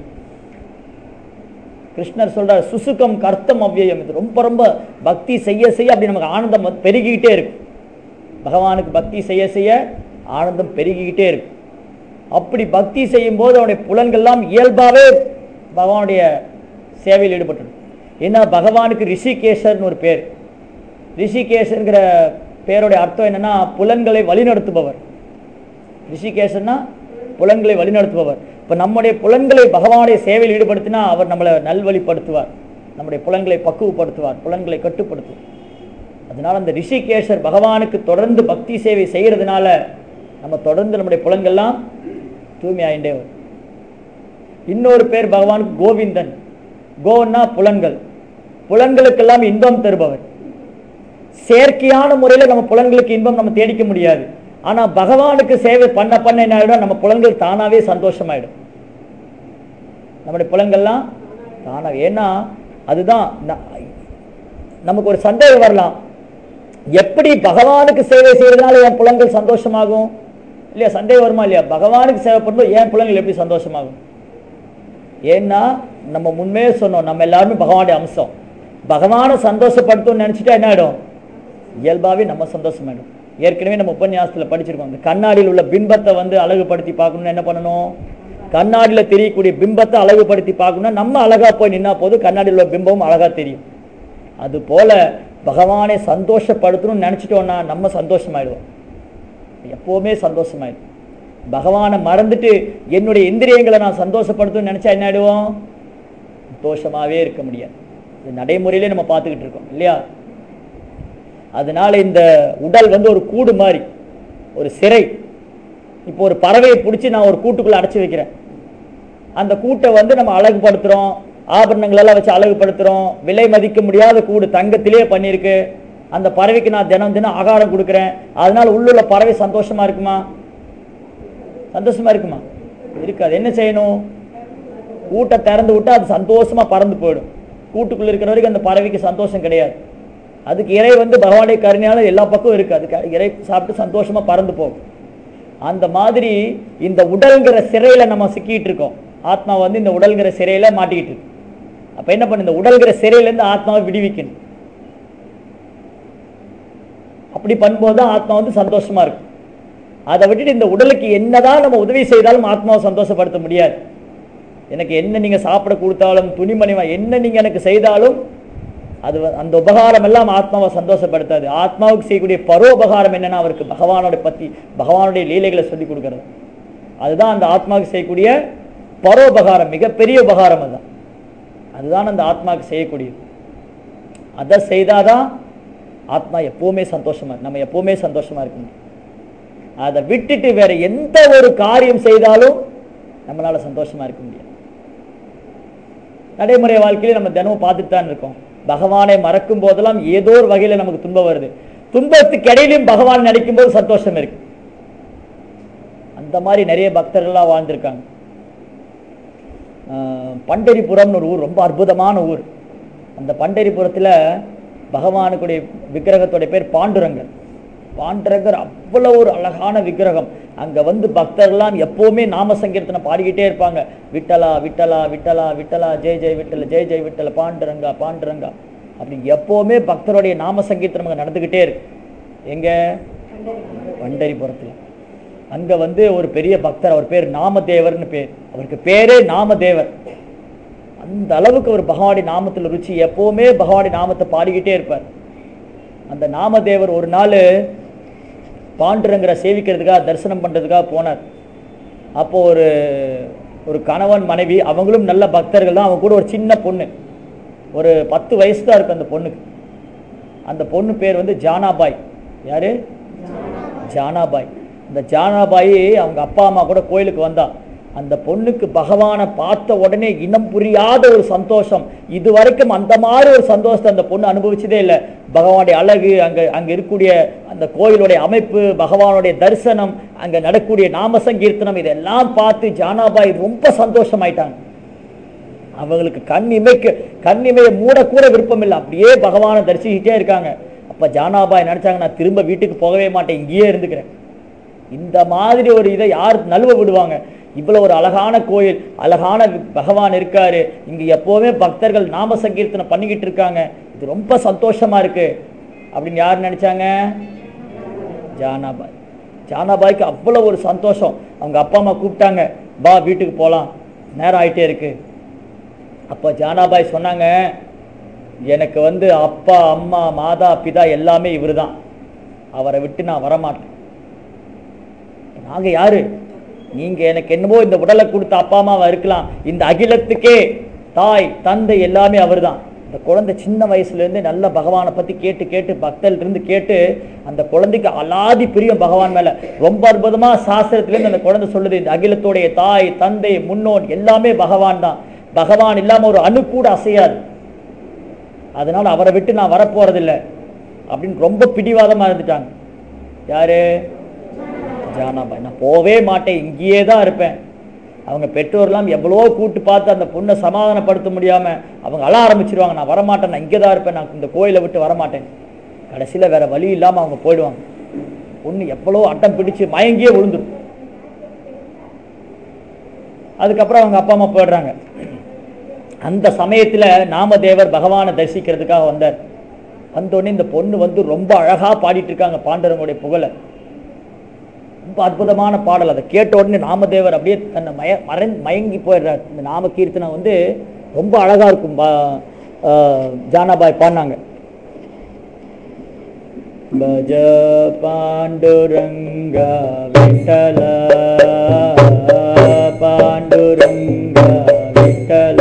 கிருஷ்ணர் சொல்றார், சுசுகம் கர்த்தம் அவ்வியம். இது ரொம்ப ரொம்ப பக்தி செய்ய செய்ய அப்படி நமக்கு ஆனந்தம் பெருகிக்கிட்டே இருக்கு. பகவானுக்கு பக்தி செய்ய செய்ய ஆனந்தம் பெருகிக்கிட்டே இருக்கு. அப்படி பக்தி செய்யும் போது அவனுடைய புலன்கள்லாம் இயல்பாகவே பகவானுடைய சேவையில் ஈடுபட்டு. ஏன்னா பகவானுக்கு ரிஷிகேஷர்னு ஒரு பேர். ரிஷிகேஷங்கிற பேருடைய அர்த்தம் என்னன்னா புலன்களை வழிநடத்துபவர். ரிஷிகேஷன்னா புலன்களை வழிநடத்துபவர். இப்போ நம்முடைய புலன்களை பகவானுடைய சேவையில் ஈடுபடுத்தினா அவர் நம்மளை நல்வழிப்படுத்துவார், நம்முடைய புலன்களை பக்குவப்படுத்துவார், புலன்களை கட்டுப்படுத்துவார். அதனால அந்த ரிஷிகேஷர் பகவானுக்கு தொடர்ந்து பக்தி சேவை செய்யறதுனால நம்ம தொடர்ந்து நம்முடைய புலன்கள்லாம் தூய்மையாயிண்டே வரும். இன்னொரு பேர் பகவானுக்கு கோவிந்தன். கோன்னா புலன்கள், புலன்களுக்கெல்லாம் இன்பம் தருபவர். செயற்கையான முறையில் நம்ம புலன்களுக்கு இன்பம் நம்ம தேடிக்க முடியாது. ஆனா பகவானுக்கு சேவை பண்ண பண்ண என்ன ஆயிடும், நம்ம புலன்கள் தானாவே சந்தோஷமாயிடும். நம்முடைய புலன்கள்லாம் தானாவே. ஏன்னா அதுதான் நமக்கு ஒரு சந்தேகம் வரலாம், எப்படி பகவானுக்கு சேவை செய்யறதுனால என் புலன்கள் சந்தோஷமாகும் இல்லையா? சந்தேகம் வருமா இல்லையா? பகவானுக்கு சேவை பண்ணும்போது என் புலன்கள் எப்படி சந்தோஷமாகும்? ஏன்னா நம்ம முன்னே சொன்னோம், நம்ம எல்லாருமே பகவானுடைய அம்சம். பகவானை சந்தோஷப்படுத்தும் நினைச்சிட்டா என்ன ஆயிடும், இயல்பாவே நம்ம சந்தோஷமாயிடும். ஏற்கனவே நம்ம உபன்யாசத்தில் படிச்சிருக்கோம், இந்த கண்ணாடியில் உள்ள பிம்பத்தை வந்து அழகுபடுத்தி பார்க்கணும்னு என்ன பண்ணணும், கண்ணாடியில் தெரியக்கூடிய பிம்பத்தை அழகுபடுத்தி பார்க்கணும்னா நம்ம அழகா போய் நின்னா போது கண்ணாடியில் உள்ள பிம்பமும் அழகா தெரியும். அது போல பகவானை சந்தோஷப்படுத்தணும்னு நினைச்சிட்டோம்னா நம்ம சந்தோஷமாயிடுவோம், எப்பவுமே சந்தோஷமாயிடும். பகவானை மறந்துட்டு என்னுடைய இந்திரியங்களை நான் சந்தோஷப்படுத்தணும்னு நினைச்சா என்ன ஆயிடுவோம், சந்தோஷமாவே இருக்க முடியாது. இது நடைமுறையிலே நம்ம பார்த்துக்கிட்டு இருக்கோம் இல்லையா? அதனால இந்த உடல் வந்து ஒரு கூடு மாதிரி, ஒரு சிறை. இப்போ ஒரு பறவையை பிடிச்சி நான் ஒரு கூட்டுக்குள்ள அடைச்சி வைக்கிறேன். அந்த கூட்டை வந்து நம்ம அழகுபடுத்துறோம், ஆபரணங்கள் எல்லாம் வச்சு அழகுபடுத்துறோம். விலை மதிக்க முடியாத கூடு, தங்கத்திலே பண்ணியிருக்கு. அந்த பறவைக்கு நான் தினம் தினம் ஆகாரம் கொடுக்குறேன். அதனால உள்ளுள்ள பறவை சந்தோஷமா இருக்குமா? சந்தோஷமா இருக்குமா? இருக்காது. என்ன செய்யணும், கூட்டை திறந்து விட்டா அது சந்தோஷமா பறந்து போயிடும். கூட்டுக்குள்ள இருக்கிற வரைக்கும் அந்த பறவைக்கு சந்தோஷம் கிடையாது. அதுக்கு இறை வந்து பகவானுடைய கருணையால எல்லா பக்கம் இருக்கு, அதுக்கு இறை சாப்பிட்டு சந்தோஷமா பறந்து போகும். அந்த மாதிரி இந்த உடல்கிற சிறையில நம்ம சிக்கிட்டு இருக்கோம். ஆத்மா வந்து இந்த உடல்கிற சிறையில மாட்டிக்கிட்டு இருக்கு. அப்ப என்ன பண்ணு, இந்த உடல்கிற சிறையிலேருந்து ஆத்மாவை விடுவிக்கணும். அப்படி பண்ணும்போது தான் ஆத்மா வந்து சந்தோஷமா இருக்கும். அதை விட்டுட்டு இந்த உடலுக்கு என்னதான் நம்ம உதவி செய்தாலும் ஆத்மாவை சந்தோஷப்படுத்த முடியாது. எனக்கு என்ன நீங்க சாப்பிட கொடுத்தாலும், துணிமணிவா என்ன நீங்க எனக்கு செய்தாலும் அது அந்த உபகாரம் எல்லாம் ஆத்மாவை சந்தோஷப்படுத்தாது. ஆத்மாவுக்கு செய்யக்கூடிய பரோபகாரம் என்னன்னா அவருக்கு பகவானோட பத்தி பகவானுடைய லீலைகளை சொல்லி கொடுக்கறது. அதுதான் அந்த ஆத்மாவுக்கு செய்யக்கூடிய பரோபகாரம், மிகப்பெரிய உபகாரம். அதுதான் அதுதான் அந்த ஆத்மாவுக்கு செய்யக்கூடியது. அதை செய்தாதான் ஆத்மா எப்பவுமே சந்தோஷமா இருக்கு, நம்ம எப்பவுமே சந்தோஷமா இருக்க முடியும். அதை விட்டுட்டு வேற எந்த ஒரு காரியம் செய்தாலும் நம்மளால சந்தோஷமா இருக்க முடியாது. நடைமுறை வாழ்க்கையில நம்ம தினமும் பார்த்துட்டு தான் இருக்கோம். பகவானை மறக்கும் போதெல்லாம் ஏதோ ஒரு வகையில நமக்கு துன்பம் வருது. துன்பத்துக்கு இடையிலும் பகவான் நினைக்கும் போது சந்தோஷம் இருக்கு. அந்த மாதிரி நிறைய பக்தர்கள்லாம் வாழ்ந்திருக்காங்க. பண்டரிபுரம்னு ஒரு ஊர், ரொம்ப அற்புதமான ஊர். அந்த பண்டரிபுரத்தில் பகவானுக்குடைய விக்கிரகத்துடைய பேர் பாண்டுரங்கர். பாண்டுரங்கர் அவ்வளோ ஒரு அழகான விக்கிரகம். அங்கே வந்து பக்தர்கள்லாம் எப்போவுமே நாம சங்கீர்த்தனை பாடிக்கிட்டே இருப்பாங்க. விட்டலா விட்டலா விட்டலா விட்டலா ஜெய் ஜெய் விட்டல ஜெய் ஜெய் விட்டல பாண்டுரங்கா பாண்டுரங்கா அப்படி எப்போவுமே பக்தருடைய நாம சங்கீர்த்தனம் அங்கே நடந்துக்கிட்டே இருக்கு. எங்கே? பண்டரிபுரத்தில். அங்கே வந்து ஒரு பெரிய பக்தர், அவர் பேர் நாமதேவர்னு பேர். அவருக்கு பேரே நாமதேவர். அந்த அளவுக்கு ஒரு பகவானுடைய நாமத்தில் ருச்சி, எப்போவுமே பகவானுடைய நாமத்தை பாடிக்கிட்டே இருப்பார். அந்த நாமதேவர் ஒரு நாள் பாண்டுரங்கரை சேவிக்கிறதுக்காக தரிசனம் பண்ணுறதுக்காக போனார். அப்போ ஒரு ஒரு கணவன் மனைவி, அவங்களும் நல்ல பக்தர்கள் தான். அவங்க கூட ஒரு சின்ன பொண்ணு, ஒரு பத்து வயசு தான் இருக்கு அந்த பொண்ணுக்கு. அந்த பொண்ணு பேர் வந்து ஜானாபாய். யாரு? ஜானாபாய். இந்த ஜானாபாய் அவங்க அப்பா அம்மா கூட கோயிலுக்கு வந்தா. அந்த பொண்ணுக்கு பகவானை பார்த்த உடனே இனம் புரியாத ஒரு சந்தோஷம். இது வரைக்கும் அந்த மாதிரி ஒரு சந்தோஷத்தை அந்த பொண்ணு அனுபவிச்சதே இல்லை. பகவானுடைய அழகு, அங்கே அங்கே இருக்கக்கூடிய அந்த கோயிலுடைய அமைப்பு, பகவானுடைய தரிசனம், அங்கே நடக்கூடிய நாம சங்கீர்த்தனம், இதெல்லாம் பார்த்து ஜானாபாய் ரொம்ப சந்தோஷமாயிட்டாங்க. அவங்களுக்கு கண் இமைக்கு கண் இமையை மூடக்கூட விருப்பம் இல்லை, அப்படியே பகவானை தரிசிக்கிட்டே இருக்காங்க. அப்போ ஜானாபாய் நினச்சாங்க, நான் திரும்ப வீட்டுக்கு போகவே மாட்டேன், இங்கேயே இருந்துக்கிறேன். இந்த மாதிரி ஒரு இதை யார் நழுவ விடுவாங்க? இவ்வளோ ஒரு அழகான கோயில், அழகான பகவான் இருக்காரு, இங்கே எப்போவுமே பக்தர்கள் நாம சங்கீர்த்தனம் பண்ணிக்கிட்டு இருக்காங்க, இது ரொம்ப சந்தோஷமா இருக்கு அப்படின்னு யார் நினைச்சாங்க? ஜானாபாய். ஜானாபாய்க்கு அவ்வளோ ஒரு சந்தோஷம். அவங்க அப்பா அம்மா கூப்பிட்டாங்க, பா வீட்டுக்கு போகலாம், நேரம் ஆகிட்டே இருக்கு. அப்போ ஜானாபாய் சொன்னாங்க, எனக்கு வந்து அப்பா அம்மா மாதா பிதா எல்லாமே இவர் தான், அவரை விட்டு நான் வரமாட்டேன். நாங்க யாரு? நீங்க எனக்கு என்னவோ இந்த உடலை கொடுத்த அப்பா அம்மாவா இருக்கலாம், இந்த அகிலத்துக்கே தாய் தந்தை எல்லாமே அவர் தான். இந்த குழந்தை சின்ன வயசுல இருந்து நல்ல பகவானை பத்தி கேட்டு கேட்டு பக்தல் இருந்து கேட்டு அந்த குழந்தைக்கு அலாதி பிரியம் பகவான் மேல. ரொம்ப அற்புதமா சாஸ்திரத்திலிருந்து அந்த குழந்தை சொல்லுது, இந்த அகிலத்தோடைய தாய் தந்தை முன்னோன் எல்லாமே பகவான் தான், பகவான் இல்லாம ஒரு அணு கூட அசையாது, அதனால அவரை விட்டு நான் வரப்போறதில்லை அப்படின்னு ரொம்ப பிடிவாதமா இருந்துட்டாங்க. யாரு? ஜானாபாய். நான் போவே மாட்டேன், இங்கேயே தான் இருப்பேன். அவங்க பெற்றோர்லாம் எவ்வளோ கூட்டு பார்த்து அந்த பொண்ணை சமாதானப்படுத்த முடியாம அவங்க அழ ஆரம்பிச்சிருவாங்க, நான் வரமாட்டேன், நான் இங்கே தான் இருப்பேன், நான் இந்த கோயிலை விட்டு வரமாட்டேன். கடைசியில் வேற வழி இல்லாமல் அவங்க போயிடுவாங்க. பொண்ணு எவ்வளோ அட்டம் பிடிச்சு மயங்கியே விழுந்துடும். அதுக்கப்புறம் அவங்க அப்பா அம்மா போயிடுறாங்க. அந்த சமயத்தில் நாமதேவர் பகவானை தரிசிக்கிறதுக்காக வந்தார். வந்தோடனே இந்த பொண்ணு வந்து ரொம்ப அழகா பாடிட்டு இருக்காங்க பாண்டவங்களுடைய புகழை. ரொம்ப அற்புதமான பாடல். அதை கேட்ட உடனே நாமதேவர் அப்படியே தன்னை மய மறை மயங்கி போயிடுறார். இந்த நாம கீர்த்தனை வந்து ரொம்ப அழகா இருக்கும். ஜானாபாய் பாடினாங்க, பஜ பாண்டுரங்கா விட்டல பாண்டுரங்கா விட்டல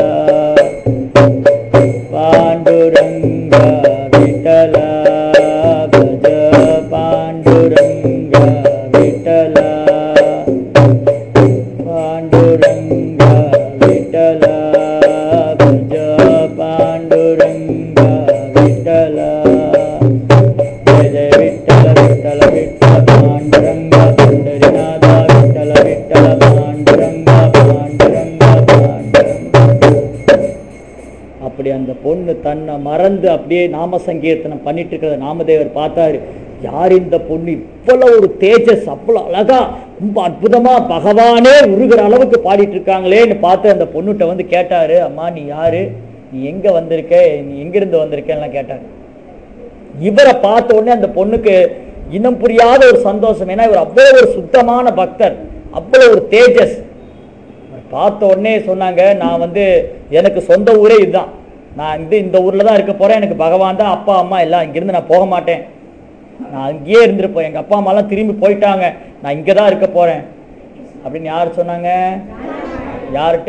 பாண்டுரங்கா விட்டல பஜ பாண்டுரங்கா விட்டல பாண்டுரங்கா விட்டல பஜ பாண்டுரங்கா விட்டல ஜெய விட்டல விட்டல விட்டல பாண்டுரங்கா பண்டரிநாதா விட்டல விட்டல பாண்டுரங்கா பாண்டுரங்கா பாண்டுரங்கா. அப்படி அந்த பொண்ணு தன்னை மறந்து அப்படியே நாம சங்கீர்த்தனம் பண்ணிட்டு இருக்கிறத நாமதேவர் பார்த்தாரு. யார் இந்த பொண்ணு, இவ்வளவு ஒரு தேஜஸ், அவ்வளவு அழகா ரொம்ப அற்புதமா பகவானே உருகிற அளவுக்கு பாடிட்டு இருக்காங்களேன்னு பார்த்து அந்த பொண்ணுகிட்ட வந்து கேட்டாரு, அம்மா நீ யாரு, நீ எங்க வந்திருக்க, நீ எங்கிருந்து வந்திருக்கேன்லாம் கேட்டாரு. இவரை பார்த்த உடனே அந்த பொண்ணுக்கு இனம் புரியாத ஒரு சந்தோஷம். ஏன்னா இவர் அவ்வளவு ஒரு சுத்தமான பக்தர், அவ்வளவு ஒரு தேஜஸ். பார்த்த உடனே சொன்னாங்க, நான் வந்து எனக்கு சொந்த ஊரே இதுதான், நான் வந்து இந்த ஊர்ல தான் இருக்க போறேன், எனக்கு பகவான் தான் அப்பா அம்மா எல்லாம், இங்கிருந்து நான் போக மாட்டேன், நான் அங்கேயே இருந்திருப்பேன், எங்க அப்பா அம்மாலாம் திரும்பி போயிட்டாங்க, நான் இங்கே தான் இருக்க போறேன் அப்படின்னு யார் சொன்னாங்க? யார்கிட்ட?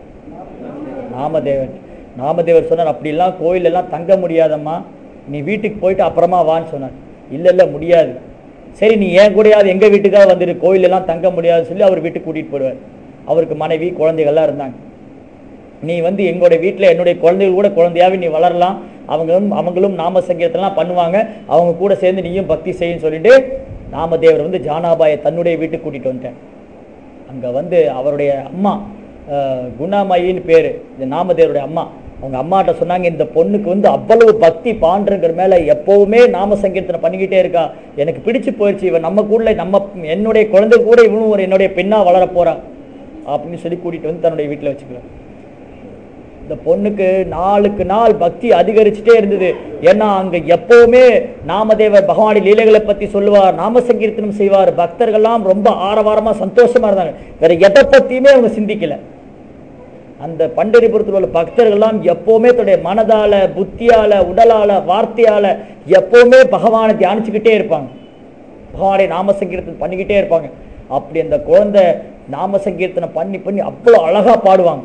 நாமதேவன். நாமதேவர் சொன்னார், அப்படிலாம் கோயிலெல்லாம் தங்க முடியாதம்மா, நீ வீட்டுக்கு போயிட்டு அப்புறமா வான்னு சொன்னார். இல்லை இல்லை முடியாது. சரி நீ ஏன் கூடயாவது எங்கள் வீட்டுக்காக வந்துடு, கோயிலெல்லாம் தங்க முடியாதுன்னு சொல்லி அவர் வீட்டுக்கு கூட்டிகிட்டு போயிடுவார். அவருக்கு மனைவி குழந்தைகள்லாம் இருந்தாங்க. நீ வந்து எங்களுடைய வீட்டில் என்னுடைய குழந்தைகள் கூட குழந்தையாவே நீ வளரலாம், அவங்களும் அவங்களும் நாம சங்கீர்த்தனலாம் பண்ணுவாங்க, அவங்க கூட சேர்ந்து நீயும் பக்தி செய்யுன்னு சொல்லிட்டு நாமதேவர் வந்து ஜானாபாயை தன்னுடைய வீட்டுக்கு கூட்டிகிட்டு வந்துட்டேன். அங்கே வந்து அவருடைய அம்மா குணாமாயின்னு பேர், இந்த நாமதேவருடைய அம்மா, அவங்க அம்மாட்ட சொன்னாங்க, இந்த பொண்ணுக்கு வந்து அவ்வளவு பக்தி பாண்டுங்கிற மேலே எப்போவுமே நாம சங்கீர்த்தனை பண்ணிக்கிட்டே இருக்கா, எனக்கு பிடிச்சு போயிடுச்சு, இவன் நம்ம கூட நம்ம என்னுடைய குழந்தை கூட இவனும் ஒரு என்னுடைய பெண்ணாக வளர போகிறான் அப்படின்னு சொல்லி கூட்டிகிட்டு வந்து தன்னுடைய வீட்டில் வச்சுக்கலாம். இந்த பொண்ணுக்கு நாளுக்கு நாள் பக்தி அதிகரிச்சுட்டே இருந்தது. ஏன்னா அங்க எப்பவுமே நாமதேவர் பகவானுடைய லீலைகளை பத்தி சொல்லுவார், நாம சங்கீர்த்தனம் செய்வார், பக்தர்கள்லாம் ரொம்ப ஆரவாரமா சந்தோஷமா இருந்தாங்க, வேற எதை பத்தியுமே அவங்க சிந்திக்கல. அந்த பண்டரிபுரத்தில் உள்ள பக்தர்கள்லாம் எப்பவுமே தன்னுடைய மனதால புத்தியால உடலால வார்த்தையால எப்பவுமே பகவானை தியானிச்சுக்கிட்டே இருப்பாங்க, பகவானுடைய நாம சங்கீர்த்தனம் பண்ணிக்கிட்டே இருப்பாங்க. அப்படி அந்த குழந்தை நாம சங்கீர்த்தனம் பண்ணி பண்ணி அவ்வளோ அழகா பாடுவாங்க.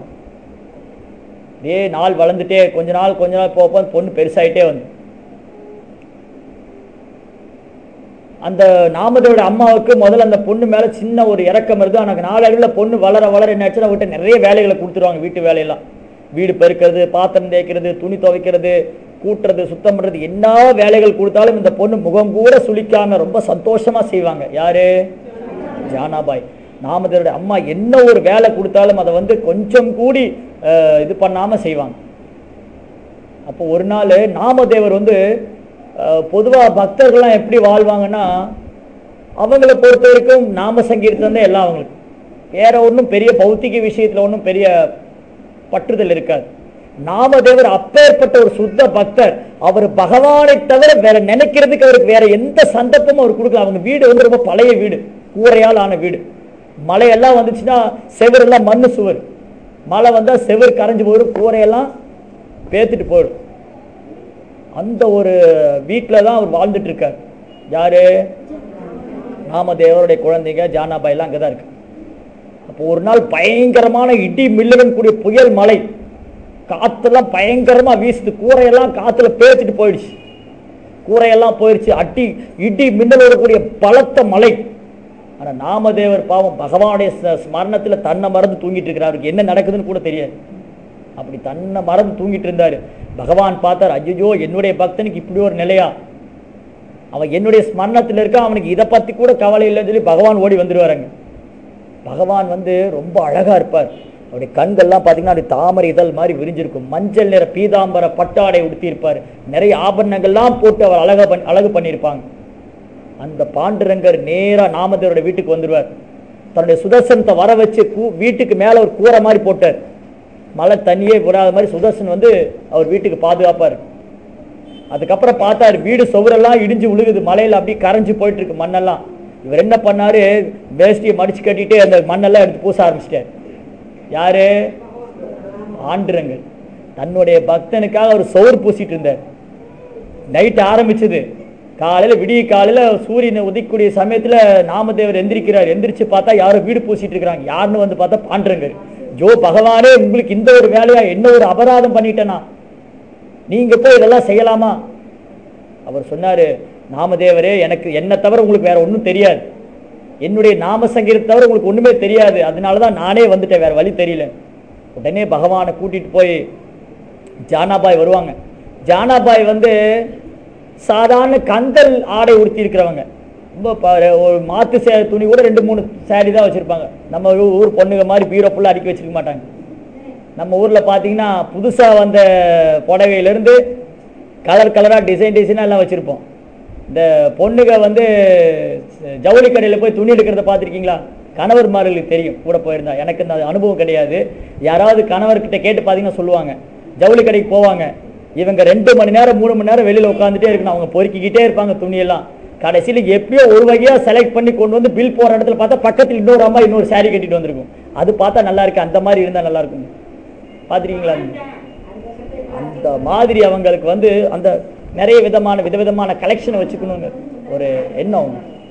இதே நாள் வளர்ந்துட்டே கொஞ்ச நாள் கொஞ்ச நாள் போக பொண்ணு பெருசாயிட்டே வந்து அந்த நாமதேவோட அம்மாவுக்கு முதல்ல அந்த பொண்ணு மேல சின்ன ஒரு இறக்கம் இருக்கு. ஆனால் நாளடைவில் பொண்ணு வளர வளர என்ன ஆச்சுன்னா விட்டு நிறைய வேலைகளை கொடுத்துருவாங்க, வீட்டு வேலையெல்லாம், வீடு பெருக்கிறது, பாத்திரம் தேய்க்கிறது, துணி துவைக்கிறது, கூட்டுறது, சுத்தம் பண்றது, என்ன வேலைகள் கொடுத்தாலும் இந்த பொண்ணு முகம் கூட சுளிக்காம ரொம்ப சந்தோஷமா செய்வாங்க. யாரு? ஜானாபாய். நாமதேவருடைய அம்மா என்ன ஒரு வேலை கொடுத்தாலும் அதை வந்து கொஞ்சம் கூடி இது பண்ணாம செய்வாங்க. அப்போ ஒரு நாள் நாமதேவர் வந்து பொதுவாக பக்தர்கள்லாம் எப்படி வாழ்வாங்கன்னா, அவங்களை பொறுத்த வரைக்கும் நாம சங்கீர்த்தம் தான் எல்லாம் அவங்களுக்கு, வேற ஒன்றும் பெரிய பௌத்திக விஷயத்துல ஒன்றும் பெரிய பற்றுதல் இருக்காது. நாமதேவர் அப்பேற்பட்ட ஒரு சுத்த பக்தர், அவர் பகவானை தவிர வேற நினைக்கிறதுக்கு அவருக்கு வேற எந்த சந்தர்ப்பமும் அவர் கொடுக்கல. அவங்க வீடு வந்து ரொம்ப பழைய வீடு, கூரையால் ஆன வீடு. மழையெல்லாம் வந்துச்சுன்னா செவரெல்லாம் மண்ணு சுவர், மழை வந்தால் செவர் கரைஞ்சி போயிடும், கூரையெல்லாம் பேத்துட்டு போயிடும். அந்த ஒரு வீட்டில் தான் அவர் வாழ்ந்துட்டு இருக்கார். யாரு? நாமதேவருடைய குழந்தைங்க ஜானாபாயெல்லாம் அங்கே தான் இருக்கு. அப்போ ஒரு நாள் பயங்கரமான இடி மில்லுடன் கூடிய புயல் மழை, காற்றெல்லாம் பயங்கரமாக வீசுது, கூரையெல்லாம் காற்றுல பேசிட்டு போயிடுச்சு, கூரையெல்லாம் போயிடுச்சு, அட்டி இடி மின்னலோட கூடிய பலத்த மழை. ஆனால் நாமதேவர் பாவம் பகவானுடைய ஸ்மரணத்தில் தன்னை மறந்து தூங்கிட்டு இருக்கிறார். அவருக்கு என்ன நடக்குதுன்னு கூட தெரியாது. அப்படி தன்னை மறந்து தூங்கிட்டு இருந்தார். பகவான் பார்த்தார், ஐயோ என்னுடைய பக்தனுக்கு இப்படி ஒரு நிலையா, அவன் என்னுடைய ஸ்மரணத்தில் இருக்க, அவனுக்கு இதை பற்றி கூட கவலை இல்லைன்னு சொல்லி பகவான் ஓடி வந்துடுவாருங்க. பகவான் வந்து ரொம்ப அழகாக இருப்பார். அவருடைய கண்கள்லாம் பார்த்தீங்கன்னா அப்படி தாமரை இதழ் மாதிரி விரிஞ்சிருக்கும், மஞ்சள் நிற பீதாம்பர பட்டாடை உடுத்தியிருப்பார், நிறைய ஆபரணங்கள்லாம் போட்டு அவர் அழகாக பண்ணி அழகு பண்ணியிருப்பாங்க. அந்த பாண்டுரங்கர் நேராக நாமதேவரோட வீட்டுக்கு வந்துடுவார். தன்னுடைய சுதர்சனத்தை வர வச்சு கூ வீட்டுக்கு மேலே ஒரு கூரை மாதிரி போட்டார், மழை தண்ணியே விடாத மாதிரி சுதர்சன் வந்து அவர் வீட்டுக்கு பாதுகாப்பார். அதுக்கப்புறம் பார்த்தார், வீடு சுவரெல்லாம் இடிஞ்சு விழுகுது, மலையில் அப்படியே கரைஞ்சி போயிட்டு இருக்கு மண்ணெல்லாம். இவர் என்ன பண்ணாரு, வேஷ்டியை மடிச்சு கட்டிட்டு அந்த மண்ணெல்லாம் எடுத்து பூச ஆரம்பிச்சிட்டார். யாரு? ஆண்டுரங்கர் தன்னுடைய பக்தனுக்காக ஒரு சோறு பூசிட்டு இருந்தார். நைட் ஆரம்பிச்சது, காலையில் விடிய காலையில் சூரியனை உதிக்கக்கூடிய சமயத்தில் நாமதேவர் எந்திரிக்கிறார். எந்திரிச்சு பார்த்தா யாரும் வீடு பூசிட்டு இருக்கிறாங்க. யாருன்னு வந்து பார்த்தா பாண்டுரங்கர். ஜோ பகவானே, உங்களுக்கு இந்த ஒரு வேலையா, என்ன ஒரு அபராதம் பண்ணிட்டேனா, நீங்க போய் இதெல்லாம் செய்யலாமா? அவர் சொன்னாரு, நாமதேவரே, எனக்கு என்ன தவிர உங்களுக்கு வேற ஒன்றும் தெரியாது, என்னுடைய நாம சங்கீதத்தை தவிர உங்களுக்கு ஒண்ணுமே தெரியாது, அதனாலதான் நானே வந்துட்டேன், வேற வழி தெரியல. உடனே பகவானை கூட்டிட்டு போய் ஜானாபாய் வருவாங்க. ஜானாபாய் வந்து சாதாரண கந்தல் ஆடை உடுத்தி இருக்கிறவங்க, ரொம்ப ஒரு மாத்து சே துணி கூட ரெண்டு மூணு சாரி தான் வச்சிருப்பாங்க. நம்ம ஊர் பொண்ணுங்க மாதிரி பீரோ ஃபுல்லாக அடுக்கி வச்சிருக்க மாட்டாங்க. நம்ம ஊரில் பார்த்தீங்கன்னா புதுசாக வந்த புடவையிலேருந்து கலர் கலராக டிசைன் டிசைனாக எல்லாம் வச்சுருப்போம். இந்த பொண்ணுங்க வந்து ஜவுளி கடையில் போய் துணி எடுக்கிறத பார்த்துருக்கீங்களா? கணவர்மார்களுக்கு தெரியும், கூட போயிருந்தா. எனக்கு இந்த அனுபவம் கிடையாது. யாராவது கணவர்கிட்ட கேட்டு பார்த்தீங்கன்னா சொல்லுவாங்க, ஜவுளி கடைக்கு போவாங்க, இவங்க ரெண்டு மணி நேரம் மூணு மணி நேரம் வெளியில் உட்காந்துட்டே இருக்கணும், அவங்க பொறுக்கிக்கிட்டே இருப்பாங்க துணியெல்லாம். கடைசியில் எப்படியோ ஒரு வகையாக செலக்ட் பண்ணி கொண்டு வந்து பில் போகிற இடத்துல பார்த்தா பக்கத்தில் இன்னொரு அம்மா இன்னொரு சாரி கட்டிட்டு வந்திருக்கும். அது பார்த்தா நல்லா இருக்கு, அந்த மாதிரி இருந்தால் நல்லா இருக்கும். பார்த்துருக்கீங்களா? அந்த மாதிரி அவங்களுக்கு வந்து அந்த நிறைய விதமான விதவிதமான கலெக்ஷனை வச்சுக்கணுங்க ஒரு எண்ணம்.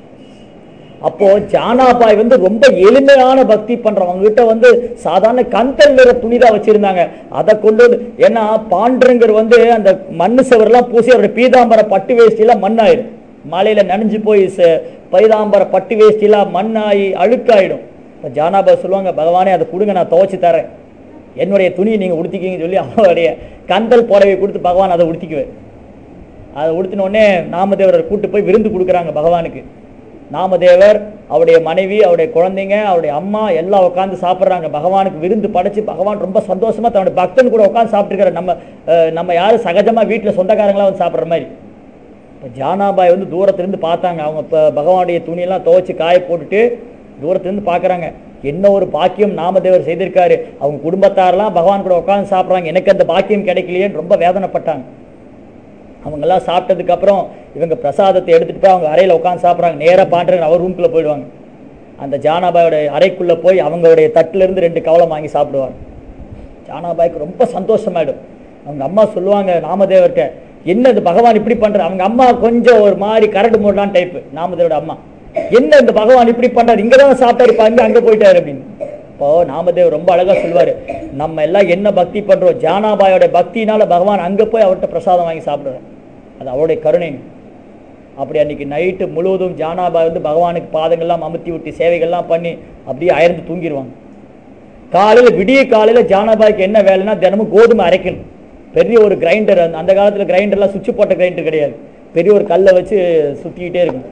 அப்போ ஜானாபாய் வந்து ரொம்ப எளிமையான பக்தி பண்றவங்க கிட்ட வந்து சாதாரண கந்தல் நிற துணிதான் வச்சிருந்தாங்க. அதை கொண்டு வந்து, ஏன்னா பாண்டுரங்கர் வந்து அந்த மண்ணு சவரெல்லாம் பூசி அவருடைய பீதாம்பர பட்டு வேஷ்டியெல்லாம் மண்ணாயிடும், மலையில நனைஞ்சு போய் பைதாம்பர பட்டு வேஷ்டியெல்லாம் மண்ணாயி அழுக்காயிடும். இப்போ ஜானாபாய் சொல்லுவாங்க, பகவானே அதை கொடுங்க, நான் துவைச்சு தரேன், என்னுடைய துணியை நீங்கள் உடுத்திக்கிங்கன்னு சொல்லி அவருடைய கந்தல் புடவை கொடுத்து பகவான் அதை உடுத்திக்குவேன். அதை உடுத்தினோடனே நாமதேவரை கூட்டு போய் விருந்து கொடுக்குறாங்க பகவானுக்கு. நாமதேவர், அவருடைய மனைவி, அவருடைய குழந்தைங்க, அவருடைய அம்மா எல்லாம் உட்காந்து சாப்பிட்றாங்க. பகவானுக்கு விருந்து படைச்சு பகவான் ரொம்ப சந்தோஷமா தன்னுடைய பக்தன் கூட உட்காந்து சாப்பிட்டுருக்காரு. நம்ம நம்ம யாரும் சகஜமாக வீட்டில் சொந்தக்காரங்களாம் வந்து சாப்பிட்ற மாதிரி. இப்போ ஜானாபாய் வந்து தூரத்துலேருந்து பார்த்தாங்க. அவங்க இப்போ பகவானுடைய துணியெல்லாம் துவைச்சி காய போட்டுட்டு தூரத்துலேருந்து பார்க்குறாங்க. என்ன ஒரு பாக்கியம் நாமதேவர் செய்திருக்காரு, அவங்க குடும்பத்தாரெல்லாம் பகவான் கூட உட்காந்து சாப்பிட்றாங்க, எனக்கு அந்த பாக்கியம் கிடைக்கலையேன்னு ரொம்ப வேதனைப்பட்டாங்க. அவங்கெல்லாம் சாப்பிட்டதுக்கப்புறம் இவங்க பிரசாதத்தை எடுத்துகிட்டு போய் அவங்க அறையில் உட்காந்து சாப்பிட்றாங்க. நேராக பாண்டுரங்கர் அவர் ரூம்குள்ளே போயிடுவாங்க. அந்த ஜானாபாயோட அறைக்குள்ளே போய் அவங்களுடைய தட்டிலேருந்து ரெண்டு கவலம் வாங்கி சாப்பிடுவாங்க. ஜானாபாய்க்கு ரொம்ப சந்தோஷமாயிடும். அவங்க அம்மா சொல்லுவாங்க நாமதேவர்கிட்ட, என்னது பகவான் இப்படி பண்ணுற? அவங்க அம்மா கொஞ்சம் ஒரு மாதிரி கரடு மூடலான் டைப்பு, நாமதேவோட அம்மா. என்ன இந்த பகவான் இப்படி பண்ணுறாரு, இங்கே தான் சாப்பிட்டாரு, இப்போ அங்கே அங்கே போயிட்டாரு அப்படின்னு. இப்போ நாமதேவர் ரொம்ப அழகாக சொல்லுவார், நம்ம எல்லாம் என்ன பக்தி பண்ணுறோம், ஜானாபாயோட பக்தினால பகவான் அங்கே போய் அவர்கிட்ட பிரசாதம் வாங்கி சாப்பிடுறேன், அது அவருடைய கருணை. அப்படி அன்றைக்கி நைட்டு முழுவதும் ஜானாபாய் வந்து பகவானுக்கு பாதங்கள்லாம் அமுத்தி விட்டு சேவைகள்லாம் பண்ணி அப்படியே அயர்ந்து தூங்கிடுவாங்க. காலையில் விடிய காலையில் ஜானாபாய்க்கு என்ன வேலைன்னா தினமும் கோதுமை அரைக்கணும். பெரிய ஒரு கிரைண்டர், அந்த அந்த காலத்தில் கிரைண்டர்லாம் சுவிட்ச் போட்ட கிரைண்டர் கிடையாது, பெரிய ஒரு கல்லை வச்சு சுற்றிக்கிட்டே இருக்கும்.